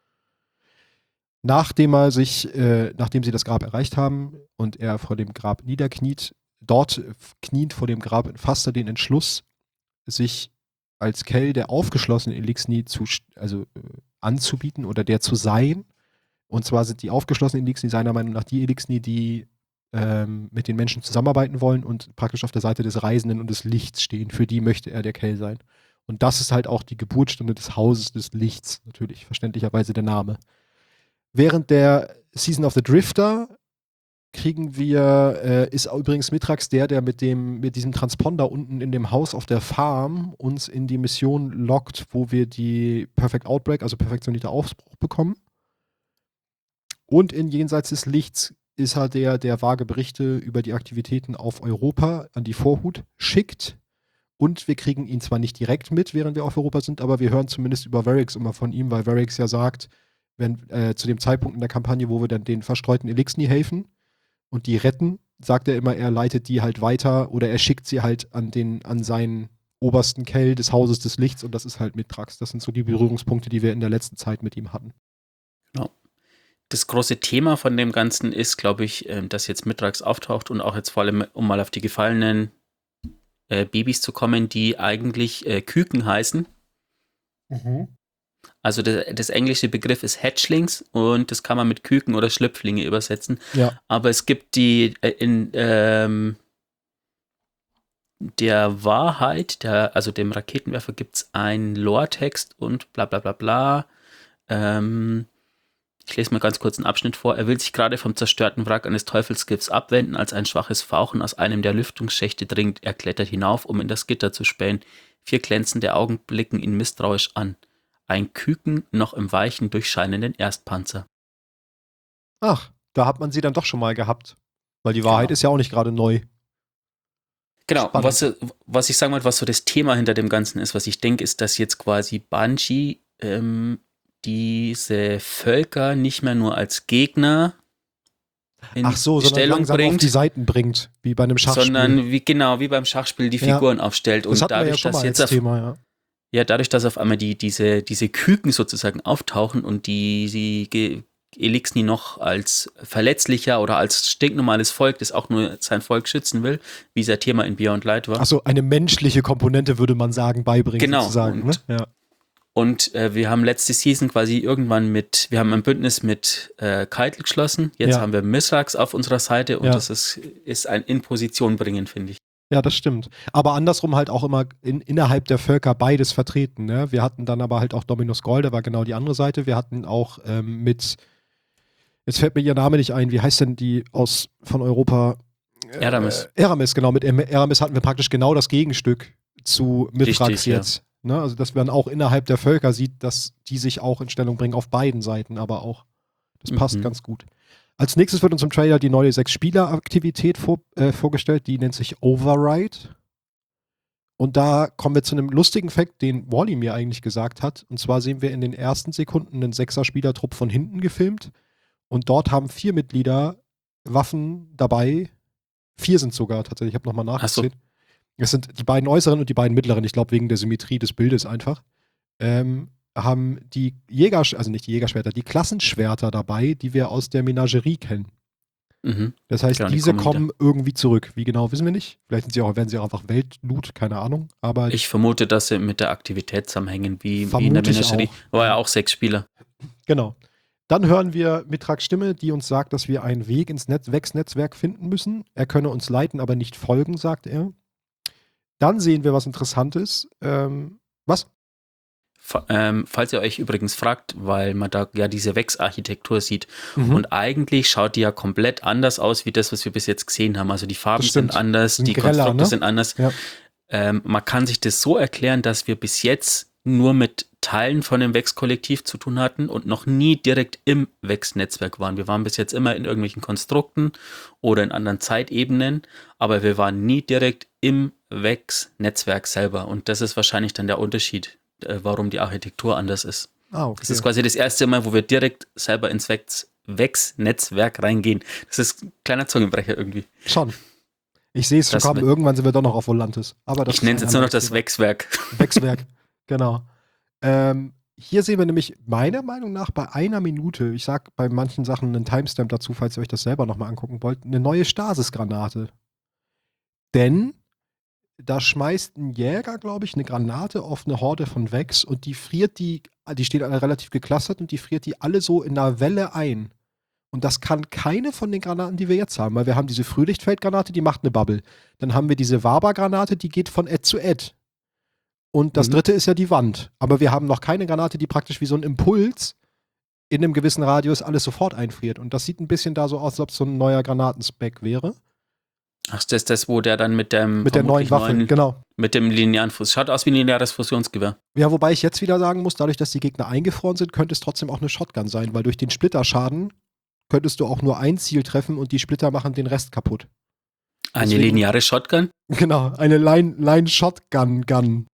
Nachdem er sich, äh, nachdem sie das Grab erreicht haben und er vor dem Grab niederkniet, dort kniend vor dem Grab fasst er den Entschluss, sich als Kell der aufgeschlossenen Elixni zu, also, äh, anzubieten oder der zu sein. Und zwar sind die aufgeschlossenen Elixni seiner Meinung nach die Elixni, die ähm, mit den Menschen zusammenarbeiten wollen und praktisch auf der Seite des Reisenden und des Lichts stehen. Für die möchte er der Kell sein. Und das ist halt auch die Geburtsstunde des Hauses des Lichts, natürlich, verständlicherweise der Name. Während der Season of the Drifter kriegen wir, äh, ist übrigens Mithrax der, der mit dem, mit diesem Transponder unten in dem Haus auf der Farm uns in die Mission lockt, wo wir die Perfect Outbreak, also perfektionierter Aufbruch bekommen. Und in Jenseits des Lichts ist er der, der vage Berichte über die Aktivitäten auf Europa an die Vorhut schickt. Und wir kriegen ihn zwar nicht direkt mit, während wir auf Europa sind, aber wir hören zumindest über Varix immer von ihm, weil Varix ja sagt, wenn äh, zu dem Zeitpunkt in der Kampagne, wo wir dann den verstreuten Elixni helfen und die retten, sagt er immer, er leitet die halt weiter oder er schickt sie halt an den, an seinen obersten Kell des Hauses des Lichts und das ist halt Mithrax. Das sind so die Berührungspunkte, die wir in der letzten Zeit mit ihm hatten. Genau. Das große Thema von dem Ganzen ist, glaube ich, dass jetzt Mithrax auftaucht und auch jetzt vor allem, um mal auf die gefallenen äh, Babys zu kommen, die eigentlich äh, Küken heißen. Mhm. Also der, das englische Begriff ist Hatchlings und das kann man mit Küken oder Schlüpflinge übersetzen. Ja. Aber es gibt die äh, in ähm, der Wahrheit, der, also dem Raketenwerfer gibt es einen Lore-Text und bla bla bla bla. Ähm, ich lese mal ganz kurz einen Abschnitt vor. Er will sich gerade vom zerstörten Wrack eines Teufelsgifts abwenden, als ein schwaches Fauchen aus einem der Lüftungsschächte dringt. Er klettert hinauf, um in das Gitter zu spähen. Vier glänzende Augen blicken ihn misstrauisch an. Ein Küken noch im weichen, durchscheinenden Erstpanzer. Ach, da hat man sie dann doch schon mal gehabt. Weil die Wahrheit genau. ist ja auch nicht gerade neu. Genau, und was, was ich sagen wollte, was so das Thema hinter dem Ganzen ist, was ich denke, ist, dass jetzt quasi Bungie ähm, diese Völker nicht mehr nur als Gegner in Ach so, Stellung bringt, auf die Seiten bringt, wie bei einem Schachspiel. Sondern wie, genau, wie beim Schachspiel die Figuren ja. aufstellt. Und das dadurch, ja schon dass mal jetzt als auf, Thema, ja. ja, dadurch, dass auf einmal die, diese, diese Küken sozusagen auftauchen und die, die Elixni noch als verletzlicher oder als stinknormales Volk, das auch nur sein Volk schützen will, wie sein Thema in Beyond Light war. Achso, eine menschliche Komponente, würde man sagen, beibringen. Genau. Sozusagen, und, ne? ja. und äh, wir haben letzte Season quasi irgendwann mit, wir haben ein Bündnis mit äh, Keitel geschlossen, jetzt ja. haben wir Mithrax auf unserer Seite und ja. das ist, ist ein in Position bringen, finde ich. Ja, das stimmt. Aber andersrum halt auch immer in, innerhalb der Völker beides vertreten. Ne? Wir hatten dann aber halt auch Dominus Gall, der war genau die andere Seite. Wir hatten auch ähm, mit, jetzt fällt mir ihr Name nicht ein, wie heißt denn die aus von Europa? Eramis. Äh, Eramis, genau. Mit Eramis hatten wir praktisch genau das Gegenstück. zu Mithrax Richtig, ja. jetzt. Ne? Also, dass man auch innerhalb der Völker sieht, dass die sich auch in Stellung bringen auf beiden Seiten, aber auch. Das passt Mhm. ganz gut. Als nächstes wird uns im Trailer die neue Sechs-Spieler-Aktivität vor, äh, vorgestellt, die nennt sich Override. Und da kommen wir zu einem lustigen Fact, den Wally mir eigentlich gesagt hat. Und zwar sehen wir in den ersten Sekunden einen Sechser-Spielertrupp von hinten gefilmt. Und dort haben vier Mitglieder Waffen dabei. Vier sind sogar tatsächlich. Ich habe nochmal Ach so. nachgesehen. Es sind die beiden äußeren und die beiden mittleren. Ich glaube, wegen der Symmetrie des Bildes einfach. Ähm, haben die Jäger, also nicht die Jägerschwerter, die Klassenschwerter dabei, die wir aus der Menagerie kennen. Mhm. Das heißt, Genau, die diese kommen kommen irgendwie zurück. Wie genau, wissen wir nicht. Vielleicht sind sie auch, werden sie auch einfach Weltloot, keine Ahnung. Aber Ich vermute, dass sie mit der Aktivität zusammenhängen, wie, wie in der Vermute ich Menagerie. auch. War ja auch sechs Spieler. genau. Dann hören wir Mithrax Stimme, die uns sagt, dass wir einen Weg ins Net- Vex-Netzwerk finden müssen. Er könne uns leiten, aber nicht folgen, sagt er. Dann sehen wir was Interessantes. Ähm, was? Fa- ähm, falls ihr euch übrigens fragt, weil man da ja diese Vex-Architektur sieht Mhm. und eigentlich schaut die ja komplett anders aus, wie das, was wir bis jetzt gesehen haben. Also die Farben Das sind stimmt. anders, Sind die greller, Konstrukte ne? sind anders. Ja. Ähm, man kann sich das so erklären, dass wir bis jetzt nur mit Teilen von dem Vex-Kollektiv zu tun hatten und noch nie direkt im Vex-Netzwerk waren. Wir waren bis jetzt immer in irgendwelchen Konstrukten oder in anderen Zeitebenen, aber wir waren nie direkt im Vex-Netzwerk selber. Und das ist wahrscheinlich dann der Unterschied, äh, warum die Architektur anders ist. Ah, okay. Das ist quasi das erste Mal, wo wir direkt selber ins Vex- Vex-Netzwerk reingehen. Das ist ein kleiner Zungenbrecher irgendwie. Schon. Ich sehe es schon Das kommen. mit- Irgendwann sind wir doch noch auf Volantis. Aber das Ich ist nenne es ein jetzt nur noch anderes das Thema. Vex-Werk. Wechswerk, genau. Ähm, hier sehen wir nämlich meiner Meinung nach bei einer Minute, ich sag bei manchen Sachen einen Timestamp dazu, falls ihr euch das selber nochmal angucken wollt, eine neue Stasis-Granate. Denn da schmeißt ein Jäger, glaube ich, eine Granate auf eine Horde von Vex und die friert die, die stehen alle relativ geclustert und die friert die alle so in einer Welle ein. Und das kann keine von den Granaten, die wir jetzt haben, weil wir haben diese Frühlichtfeldgranate, die macht eine Bubble. Dann haben wir diese Waber-Granate, die geht von Ed zu Ed. Und das Mhm. dritte ist ja die Wand. Aber wir haben noch keine Granate, die praktisch wie so ein Impuls in einem gewissen Radius alles sofort einfriert. Und das sieht ein bisschen da so aus, als ob es so ein neuer Granatenspec wäre. Ach, das ist das, wo der dann mit dem Mit der neuen vermutlich Waffe, neuen- genau. mit dem linearen Fuß. Schaut aus wie ein lineares Fusionsgewehr. Ja, wobei ich jetzt wieder sagen muss, dadurch, dass die Gegner eingefroren sind, könnte es trotzdem auch eine Shotgun sein, weil durch den Splitterschaden könntest du auch nur ein Ziel treffen und die Splitter machen den Rest kaputt. Eine Deswegen- lineare Shotgun? Genau, eine Line-Shotgun-Gun.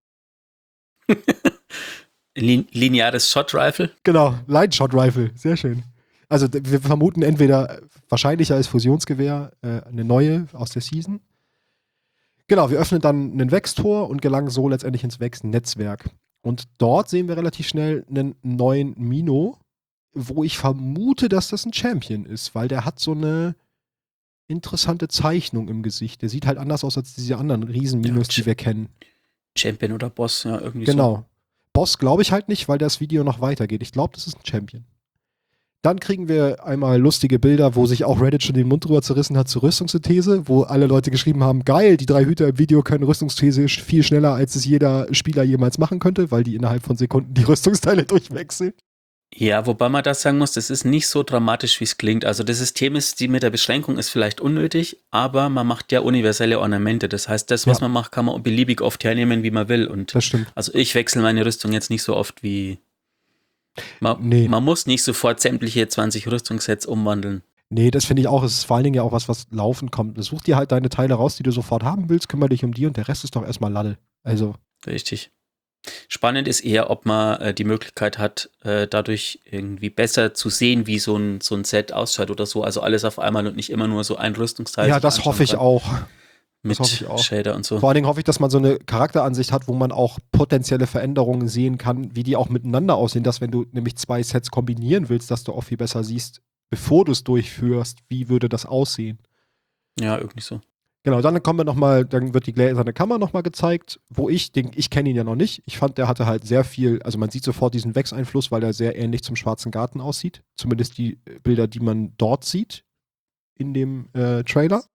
Lin lineares Shot Rifle? Genau, Line-Shot-Rifle, sehr schön. Also d- wir vermuten entweder wahrscheinlicher als Fusionsgewehr äh, eine neue aus der Season. Genau, wir öffnen dann ein Vex-Tor und gelangen so letztendlich ins Vex-Netzwerk. Und dort sehen wir relativ schnell einen neuen Mino, wo ich vermute, dass das ein Champion ist, weil der hat so eine interessante Zeichnung im Gesicht. Der sieht halt anders aus als diese anderen Riesen-Minos, Ja, die wir kennen. Champion oder Boss, ja, irgendwie so. Genau. Boss glaube ich halt nicht, weil das Video noch weitergeht. Ich glaube, das ist ein Champion. Dann kriegen wir einmal lustige Bilder, wo sich auch Reddit schon den Mund drüber zerrissen hat zur Rüstungssynthese, wo alle Leute geschrieben haben, geil, die drei Hüter im Video können Rüstungssynthese viel schneller, als es jeder Spieler jemals machen könnte, weil die innerhalb von Sekunden die Rüstungsteile durchwechseln. Ja, wobei man das sagen muss, das ist nicht so dramatisch, wie es klingt. Also das System ist, die mit der Beschränkung ist vielleicht unnötig, aber man macht ja universelle Ornamente. Das heißt, das, was Ja. man macht, kann man beliebig oft hernehmen, wie man will. Und Das stimmt. also ich wechsle meine Rüstung jetzt nicht so oft wie... Man, Nee. man muss nicht sofort sämtliche zwanzig Rüstungssets umwandeln. Nee, das finde ich auch. Es ist vor allen Dingen ja auch was, was laufen kommt. Such dir halt deine Teile raus, die du sofort haben willst, kümmere dich um die und der Rest ist doch erstmal Lalle. Also, Richtig. Spannend ist eher, ob man äh, die Möglichkeit hat, äh, dadurch irgendwie besser zu sehen, wie so ein, so ein Set ausschaut oder so. Also alles auf einmal und nicht immer nur so ein Rüstungsteil. ja, sich das anschauen hoffe ich kann. auch. Mit hoffe ich auch. Shader und so. Vor allen Dingen hoffe ich, dass man so eine Charakteransicht hat, wo man auch potenzielle Veränderungen sehen kann, wie die auch miteinander aussehen, dass wenn du nämlich zwei Sets kombinieren willst, dass du auch viel besser siehst, bevor du es durchführst, wie würde das aussehen. Ja, irgendwie so. Genau, dann kommen wir nochmal, dann wird die gläserne Kammer nochmal gezeigt, wo ich, den, ich kenne ihn ja noch nicht, ich fand, der hatte halt sehr viel, also man sieht sofort diesen Vex-Einfluss, weil er sehr ähnlich zum Schwarzen Garten aussieht, zumindest die Bilder, die man dort sieht, in dem äh, Trailer.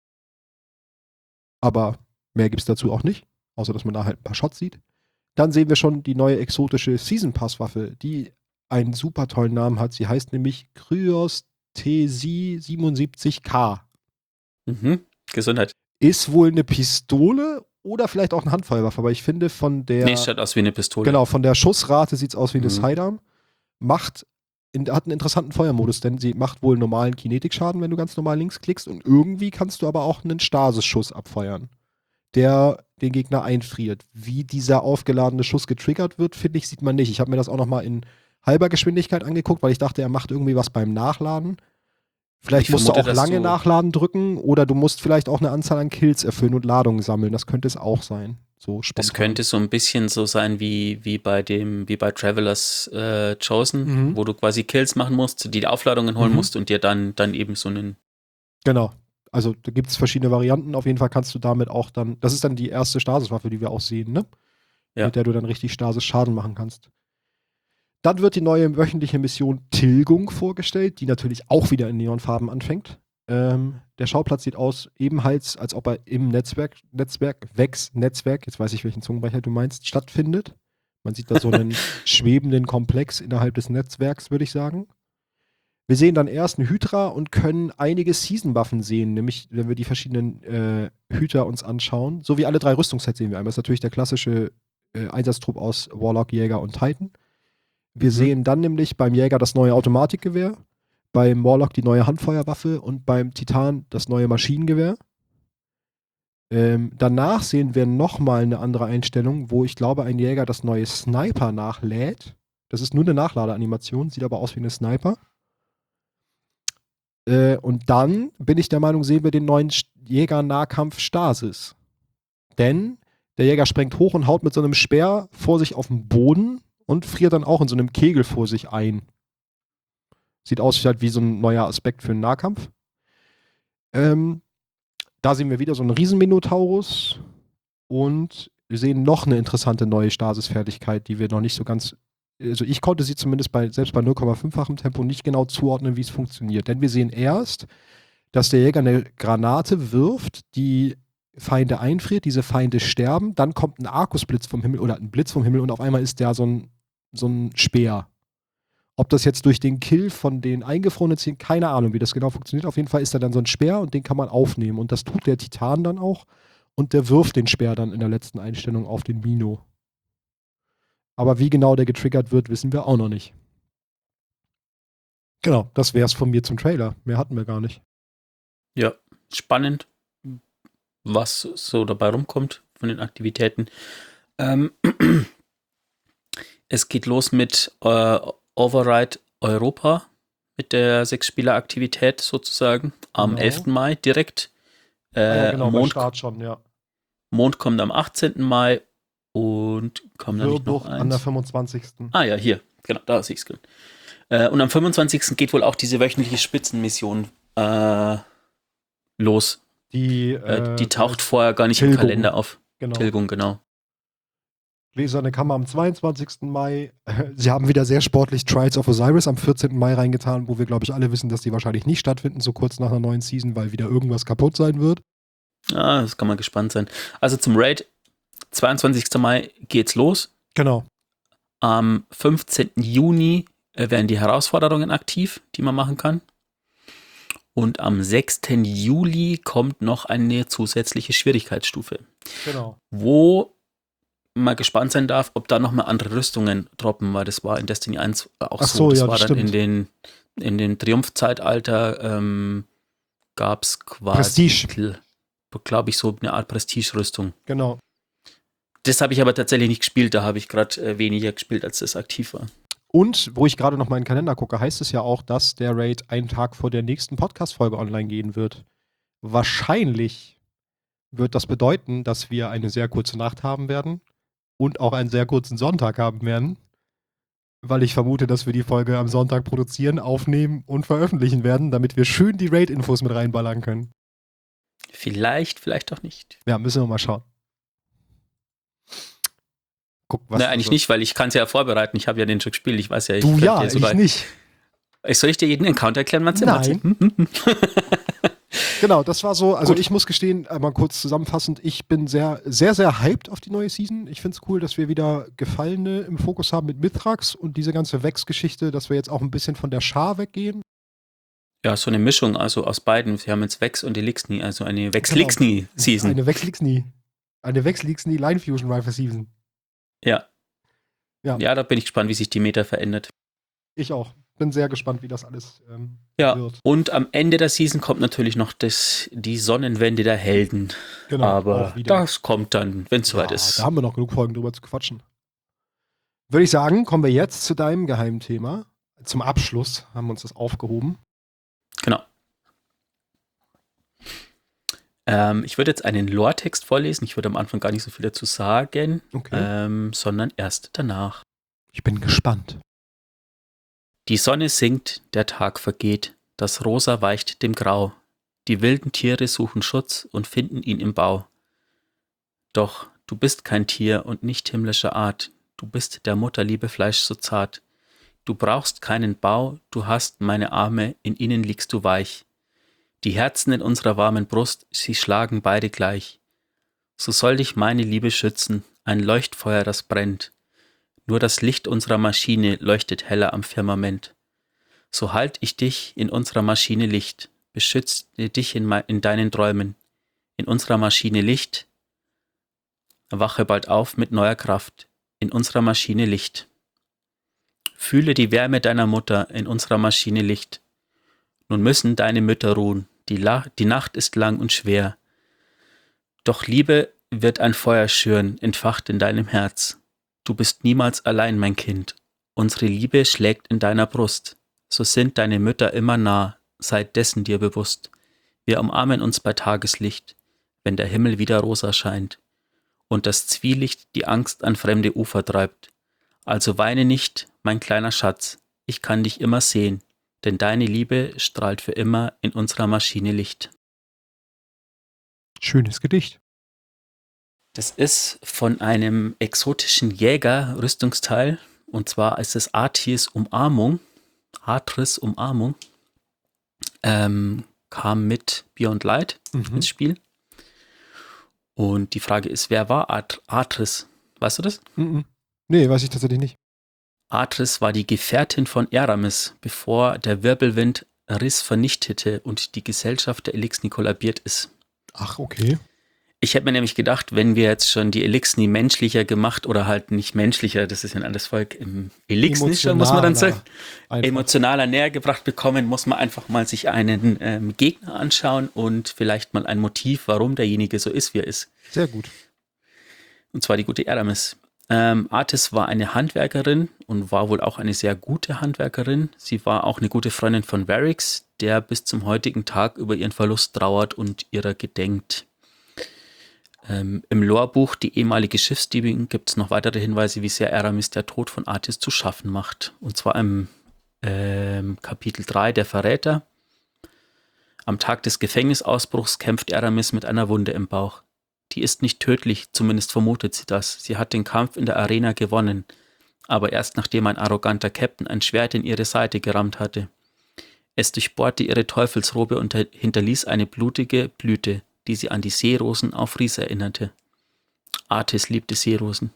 Aber mehr gibt es dazu auch nicht, außer dass man da halt ein paar Shots sieht. Dann sehen wir schon die neue exotische Season Pass Waffe, die einen super tollen Namen hat. Sie heißt nämlich Kryos T S I siebenundsiebzig K. Mhm. Gesundheit. Ist wohl eine Pistole oder vielleicht auch eine Handfeuerwaffe, aber ich finde von der Nee, schaut aus wie eine Pistole. genau, von der Schussrate sieht es aus wie eine Mhm. Sidearm. Macht in, hat einen interessanten Feuermodus, denn sie macht wohl normalen Kinetikschaden, wenn du ganz normal links klickst und irgendwie kannst du aber auch einen Stasis-Schuss abfeuern, der den Gegner einfriert. Wie dieser aufgeladene Schuss getriggert wird, finde ich, sieht man nicht. Ich habe mir das auch nochmal in halber Geschwindigkeit angeguckt, weil ich dachte, er macht irgendwie was beim Nachladen. Vielleicht Ich musst du vermute, auch dass lange du- nachladen drücken oder du musst vielleicht auch eine Anzahl an Kills erfüllen und Ladungen sammeln. Das könnte es auch sein. So spontan. Das könnte so ein bisschen so sein wie, wie bei dem, wie bei Travelers äh, Chosen, Mhm. wo du quasi Kills machen musst, die Aufladungen holen Mhm. musst und dir dann, dann eben so einen. Genau. Also da gibt es verschiedene Varianten. Auf jeden Fall kannst du damit auch dann, das ist dann die erste Stasiswaffe, die wir auch sehen, ne? Ja. Mit der du dann richtig Stasis Schaden machen kannst. Dann wird die neue wöchentliche Mission Tilgung vorgestellt, die natürlich auch wieder in Neonfarben anfängt. Ähm, der Schauplatz sieht aus ebenfalls, als ob er im Netzwerk, Netzwerk, Vex, Netzwerk, jetzt weiß ich, welchen Zungenbrecher du meinst, stattfindet. Man sieht da so einen schwebenden Komplex innerhalb des Netzwerks, würde ich sagen. Wir sehen dann erst eine Hydra und können einige Season-Waffen sehen, nämlich wenn wir die verschiedenen äh, Hüter uns anschauen. So wie alle drei Rüstungssets sehen wir einmal. Das ist natürlich der klassische äh, Einsatztrupp aus Warlock, Jäger und Titan. Wir Mhm. sehen dann nämlich beim Jäger das neue Automatikgewehr, beim Warlock die neue Handfeuerwaffe und beim Titan das neue Maschinengewehr. Ähm, danach sehen wir nochmal eine andere Einstellung, wo ich glaube, ein Jäger das neue Sniper nachlädt. Das ist nur eine Nachladeanimation, sieht aber aus wie eine Sniper. Äh, und dann bin ich der Meinung, sehen wir den neuen Sch- Jäger-Nahkampf Stasis. Denn der Jäger sprengt hoch und haut mit so einem Speer vor sich auf den Boden und friert dann auch in so einem Kegel vor sich ein. Sieht aus halt wie so ein neuer Aspekt für einen Nahkampf. Ähm, da sehen wir wieder so einen Riesenminotaurus und wir sehen noch eine interessante neue Stasis-Fertigkeit, die wir noch nicht so ganz, also ich konnte sie zumindest bei, selbst bei null Komma fünf-fachem Tempo nicht genau zuordnen, wie es funktioniert. Denn wir sehen erst, dass der Jäger eine Granate wirft, die Feinde einfriert, diese Feinde sterben, dann kommt ein Arkusblitz vom Himmel oder ein Blitz vom Himmel und auf einmal ist der so ein, so ein Speer. Ob das jetzt durch den Kill von den Eingefrorenen ziehen, keine Ahnung, wie das genau funktioniert. Auf jeden Fall ist da dann so ein Speer und den kann man aufnehmen. Und das tut der Titan dann auch. Und der wirft den Speer dann in der letzten Einstellung auf den Mino. Aber wie genau der getriggert wird, wissen wir auch noch nicht. Genau, das wär's von mir zum Trailer. Mehr hatten wir gar nicht. Ja, spannend, was so dabei rumkommt von den Aktivitäten. Ähm, es geht los mit äh, Override Europa, mit der Sechs-Spieler-Aktivität sozusagen, am Genau. elften Mai direkt. Äh, Ah ja, genau, bei Mond, Start schon, ja. Mond kommt am achtzehnten Mai und kommt da nicht noch Wirrbucht an der eins? fünfundzwanzigsten Ah ja, hier, genau, da sehe ich es. Äh, und am fünfundzwanzigsten geht wohl auch diese wöchentliche Spitzenmission äh, los. Die, Äh, äh, die taucht vorher gar nicht Tilgung. im Kalender auf. genau. Tilgung, genau. Gläserne Kammer am zweiundzwanzigsten Mai. Sie haben wieder sehr sportlich Trials of Osiris am vierzehnten Mai reingetan, wo wir, glaube ich, alle wissen, dass die wahrscheinlich nicht stattfinden, so kurz nach einer neuen Season, weil wieder irgendwas kaputt sein wird. Ah, das kann man gespannt sein. Also zum Raid, zweiundzwanzigsten Mai geht's los. Genau. Am fünfzehnten Juni äh, werden die Herausforderungen aktiv, die man machen kann. Und am sechsten Juli kommt noch eine zusätzliche Schwierigkeitsstufe, Genau. wo mal gespannt sein darf, ob da nochmal andere Rüstungen droppen, weil das war in Destiny eins auch Ach so. so, Das ja, war das dann in stimmt. den, in den Triumph-Zeitalter ähm, gab es quasi, Prestige. glaube ich, so eine Art Prestige-Rüstung. Genau. Das habe ich aber tatsächlich nicht gespielt, da habe ich gerade äh, weniger gespielt, als das aktiv war. Und wo ich gerade noch mal in den Kalender gucke, heißt es ja auch, dass der Raid einen Tag vor der nächsten Podcast-Folge online gehen wird. Wahrscheinlich wird das bedeuten, dass wir eine sehr kurze Nacht haben werden und auch einen sehr kurzen Sonntag haben werden, weil ich vermute, dass wir die Folge am Sonntag produzieren, aufnehmen und veröffentlichen werden, damit wir schön die Raid-Infos mit reinballern können. Vielleicht, vielleicht auch nicht. Ja, müssen wir mal schauen. Guck, was Nein, eigentlich also- nicht, weil ich kann es ja vorbereiten. Ich habe ja den schon gespielt. Ich weiß ja, ich Du könnte ja, ja sogar. ich nicht. Soll ich dir jeden Encounter erklären, Matze? Nein. Matze? Genau, das war so, also Gut. ich muss gestehen, einmal kurz zusammenfassend, ich bin sehr, sehr, sehr hyped auf die neue Season. Ich finde es cool, dass wir wieder Gefallene im Fokus haben mit Mithrax und diese ganze Vex-Geschichte, dass wir jetzt auch ein bisschen von der Schar weggehen. Ja, so eine Mischung, also aus beiden. Wir haben jetzt Vex und Elixni, also eine Vex-Lixni-Season. Eine Vex-Lixni. Eine Wechsel-X in die Line Fusion Rifle Season. Ja. Ja. Ja, da bin ich gespannt, wie sich die Meta verändert. Ich auch. Bin sehr gespannt, wie das alles ähm, ja. wird. Und am Ende der Season kommt natürlich noch das, die Sonnenwende der Helden. Genau, aber auch wieder. Das kommt dann, wenn es Ja, soweit ist. Da haben wir noch genug Folgen drüber zu quatschen. Würde ich sagen, kommen wir jetzt zu deinem Geheimthema. Zum Abschluss haben wir uns das aufgehoben. Genau. Ähm, ich würde jetzt einen Lore-Text vorlesen. Ich würde am Anfang gar nicht so viel dazu sagen, Okay. ähm, sondern erst danach. Ich bin gespannt. Die Sonne sinkt, der Tag vergeht, das Rosa weicht dem Grau. Die wilden Tiere suchen Schutz und finden ihn im Bau. Doch du bist kein Tier und nicht himmlischer Art. Du bist der Mutterliebe Fleisch so zart. Du brauchst keinen Bau, du hast meine Arme, in ihnen liegst du weich. Die Herzen in unserer warmen Brust, sie schlagen beide gleich. So soll dich meine Liebe schützen, ein Leuchtfeuer, das brennt. Nur das Licht unserer Maschine leuchtet heller am Firmament. So halt ich dich in unserer Maschine Licht, beschütze dich in, me- in deinen Träumen. In unserer Maschine Licht, wache bald auf mit neuer Kraft. In unserer Maschine Licht. Fühle die Wärme deiner Mutter in unserer Maschine Licht. Nun müssen deine Mütter ruhen, die, La- die Nacht ist lang und schwer. Doch Liebe wird ein Feuer schüren, entfacht in deinem Herz. Du bist niemals allein, mein Kind. Unsere Liebe schlägt in deiner Brust. So sind deine Mütter immer nah, sei dessen dir bewusst. Wir umarmen uns bei Tageslicht, wenn der Himmel wieder rosa scheint und das Zwielicht die Angst an fremde Ufer treibt. Also weine nicht, mein kleiner Schatz, ich kann dich immer sehen, denn deine Liebe strahlt für immer in unserer Maschine Licht. Schönes Gedicht. Das ist von einem exotischen Jäger-Rüstungsteil, und zwar ist es Atris Umarmung. Atris Umarmung. Ähm, kam mit Beyond Light Mhm. ins Spiel. Und die Frage ist, wer war At- Atris? Weißt du das? Mhm. Nee, weiß ich tatsächlich nicht. Atris war die Gefährtin von Eramis, bevor der Wirbelwind Riss vernichtete und die Gesellschaft der Elixni kollabiert ist. Ach, okay. Ich hätte mir nämlich gedacht, wenn wir jetzt schon die Elixni menschlicher gemacht oder halt nicht menschlicher, das ist ja ein anderes Volk, im Elixnischer, muss man dann sagen, Einfach. emotionaler näher gebracht bekommen, muss man einfach mal sich einen ähm, Gegner anschauen und vielleicht mal ein Motiv, warum derjenige so ist, wie er ist. Sehr gut. Und zwar die gute Eramis. Ähm, Artis war eine Handwerkerin und war wohl auch eine sehr gute Handwerkerin. Sie war auch eine gute Freundin von Varix, der bis zum heutigen Tag über ihren Verlust trauert und ihrer gedenkt. Ähm, Im Lorebuch Die ehemalige Schiffsdiebin gibt es noch weitere Hinweise, wie sehr Eramis der Tod von Artis zu schaffen macht. Und zwar im ähm, Kapitel drei, der Verräter. Am Tag des Gefängnisausbruchs kämpft Eramis mit einer Wunde im Bauch. Die ist nicht tödlich, zumindest vermutet sie das. Sie hat den Kampf in der Arena gewonnen, aber erst nachdem ein arroganter Captain ein Schwert in ihre Seite gerammt hatte. Es durchbohrte ihre Teufelsrobe und hinterließ eine blutige Blüte, die sie an die Seerosen auf Ries erinnerte. Artis liebte Seerosen.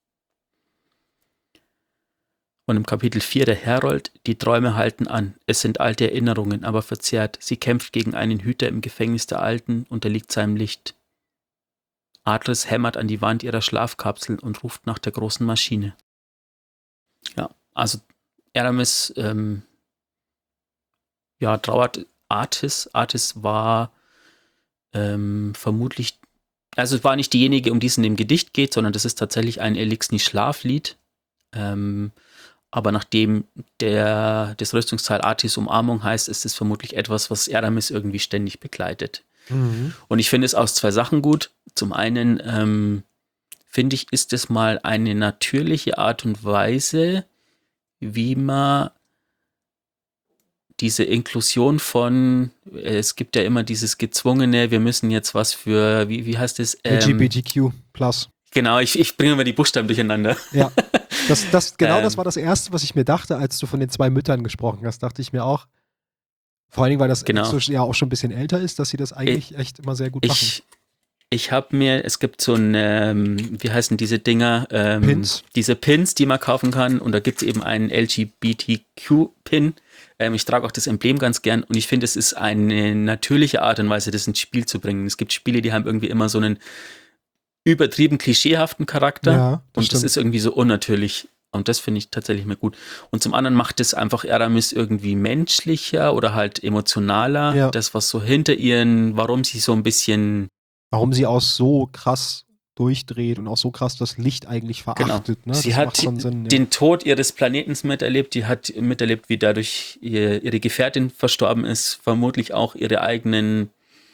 Und im Kapitel vier der Herold, die Träume halten an. Es sind alte Erinnerungen, aber verzerrt. Sie kämpft gegen einen Hüter im Gefängnis der Alten, unterliegt seinem Licht. Atris hämmert an die Wand ihrer Schlafkapsel und ruft nach der großen Maschine. Ja, also Eramis ähm, ja, trauert Artis. Artis war ähm, vermutlich, also es war nicht diejenige, um die es in dem Gedicht geht, sondern das ist tatsächlich ein Elixni-Schlaflied. Ähm, aber nachdem der, das Rüstungsteil Artis Umarmung heißt, ist es vermutlich etwas, was Eramis irgendwie ständig begleitet. Mhm. Und ich finde es aus zwei Sachen gut. Zum einen ähm, finde ich, ist es mal eine natürliche Art und Weise, wie man diese Inklusion von, es gibt ja immer dieses gezwungene, wir müssen jetzt was für, wie, wie heißt es? Ähm, L G B T Q plus. Genau, ich, ich bringe immer die Buchstaben durcheinander. Ja, das, das, genau Ähm. das war das Erste, was ich mir dachte, als du von den zwei Müttern gesprochen hast, dachte ich mir auch. Vor allen Dingen, weil das Genau. so, ja auch schon ein bisschen älter ist, dass sie das eigentlich echt immer sehr gut machen. Ich, ich habe mir, es gibt so ein, ähm, wie heißen diese Dinger? Ähm, Pins. Diese Pins, die man kaufen kann. Und da gibt es eben einen L G B T Q-Pin. Ähm, ich trage auch das Emblem ganz gern. Und ich finde, es ist eine natürliche Art und Weise, das ins Spiel zu bringen. Es gibt Spiele, die haben irgendwie immer so einen übertrieben klischeehaften Charakter. Ja, das und stimmt. das ist irgendwie so unnatürlich. Und das finde ich tatsächlich mir gut. Und zum anderen macht es einfach Eramis irgendwie menschlicher oder halt emotionaler. Ja. Das, was so hinter ihren, warum sie so ein bisschen, Warum sie auch so krass durchdreht und auch so krass das Licht eigentlich genau, verachtet. Ne? sie Das hat macht schon Sinn. Ja. den Tod ihres Planetens miterlebt. Die hat miterlebt, wie dadurch ihr, ihre Gefährtin verstorben ist. Vermutlich auch ihre eigenen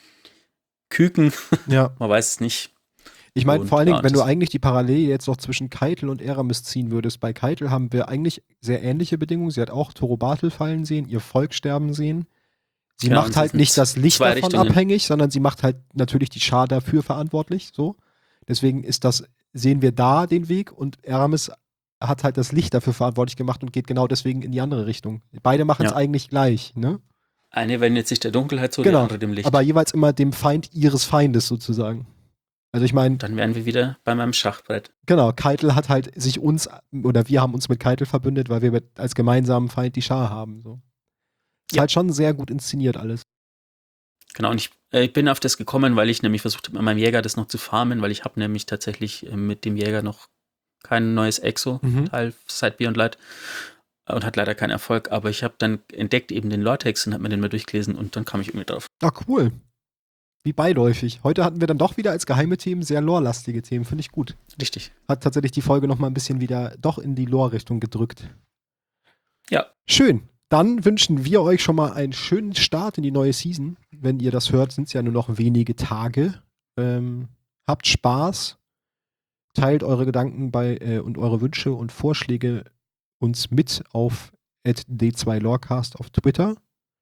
Küken. Ja. Man weiß es nicht. Ich meine, Und vor allen Dingen, ja, wenn du das- eigentlich die Parallele jetzt noch zwischen Keitel und Eramis ziehen würdest. Bei Keitel haben wir eigentlich sehr ähnliche Bedingungen. Sie hat auch Torobatel fallen sehen, ihr Volk sterben sehen. Sie Genau, und macht sie halt sind nicht das Licht zwei davon Richtungen. abhängig, sondern sie macht halt natürlich die Schar dafür verantwortlich. So. Deswegen ist das, sehen wir da den Weg und Eramis hat halt das Licht dafür verantwortlich gemacht und geht genau deswegen in die andere Richtung. Beide machen es Ja. eigentlich gleich, ne? Eine wendet sich der Dunkelheit zu, die Genau. andere dem Licht. Aber jeweils immer dem Feind ihres Feindes sozusagen. Also ich meine, Dann wären wir wieder bei meinem Schachbrett. genau, Keitel hat halt sich uns, oder wir haben uns mit Keitel verbündet, weil wir mit, als gemeinsamen Feind die Schar haben. So. Ist Ja. halt schon sehr gut inszeniert alles. Genau, und ich, äh, ich bin auf das gekommen, weil ich nämlich versucht habe, mit meinem Jäger das noch zu farmen, weil ich habe nämlich tatsächlich äh, mit dem Jäger noch kein neues Exo-Teil Mhm. seit Beyond Light und hat leider keinen Erfolg, aber ich habe dann entdeckt eben den Lore-Text und habe mir den mal durchgelesen und dann kam ich irgendwie drauf. Ah, cool. Wie beiläufig. Heute hatten wir dann doch wieder als geheime Themen sehr lore-lastige Themen, finde ich gut. Richtig. Hat tatsächlich die Folge noch mal ein bisschen wieder doch in die Lore-Richtung gedrückt. Ja. Schön. Dann wünschen wir euch schon mal einen schönen Start in die neue Season. Wenn ihr das hört, sind es ja nur noch wenige Tage. Ähm, habt Spaß. Teilt eure Gedanken bei äh, und eure Wünsche und Vorschläge uns mit auf at d zwei lorecast auf Twitter.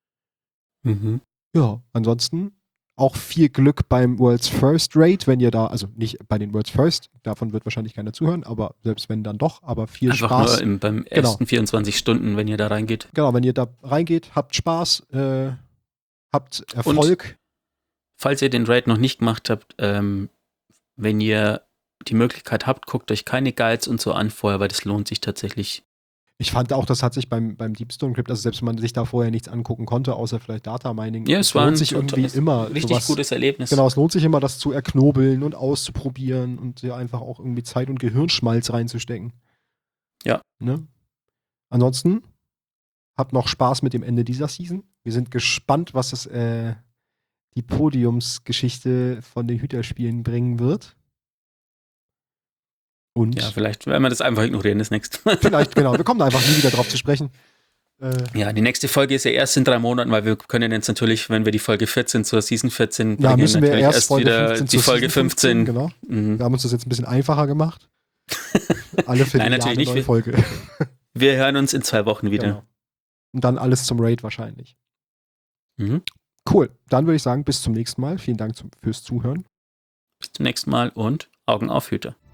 Mhm. Ja, ansonsten auch viel Glück beim World's First Raid, wenn ihr da, also nicht bei den World's First, davon wird wahrscheinlich keiner zuhören, aber selbst wenn dann doch, aber viel Einfach Spaß. nur im, beim Genau. ersten vierundzwanzig Stunden, wenn ihr da reingeht. Genau, wenn ihr da reingeht, habt Spaß, äh, habt Erfolg. Falls ihr den Raid noch nicht gemacht habt, ähm, wenn ihr die Möglichkeit habt, guckt euch keine Guides und so an vorher, weil das lohnt sich tatsächlich. Ich fand auch, das hat sich beim, beim Deepstone Crypt, also selbst wenn man sich da vorher nichts angucken konnte, außer vielleicht Data Mining, Ja, es war lohnt ein sich irgendwie immer richtig sowas, gutes Erlebnis. genau, es lohnt sich immer, das zu erknobeln und auszuprobieren und ja einfach auch irgendwie Zeit und Gehirnschmalz reinzustecken. Ja. Ne? Ansonsten habt noch Spaß mit dem Ende dieser Season. Wir sind gespannt, was es äh, die Podiumsgeschichte von den Hüterspielen bringen wird. Und Ja, vielleicht werden wir das einfach ignorieren, das nächste Mal. vielleicht, genau, wir kommen da einfach nie wieder drauf zu sprechen. Äh, Ja, die nächste Folge ist ja erst in drei Monaten, weil wir können jetzt natürlich, wenn wir die Folge vierzehn zur Season vierzehn ja, bringen, müssen wir natürlich erst erst Folge wieder fünfzehn die zur Folge Season fünfzehn. Genau. Mhm. Wir haben uns das jetzt ein bisschen einfacher gemacht. Alle für Nein, die natürlich nicht. neue Folge. Wir hören uns in zwei Wochen wieder. Genau. Und dann alles zum Raid wahrscheinlich. Mhm. Cool. Dann würde ich sagen, bis zum nächsten Mal. Vielen Dank zum, fürs Zuhören. Bis zum nächsten Mal und Augen auf, Hüter.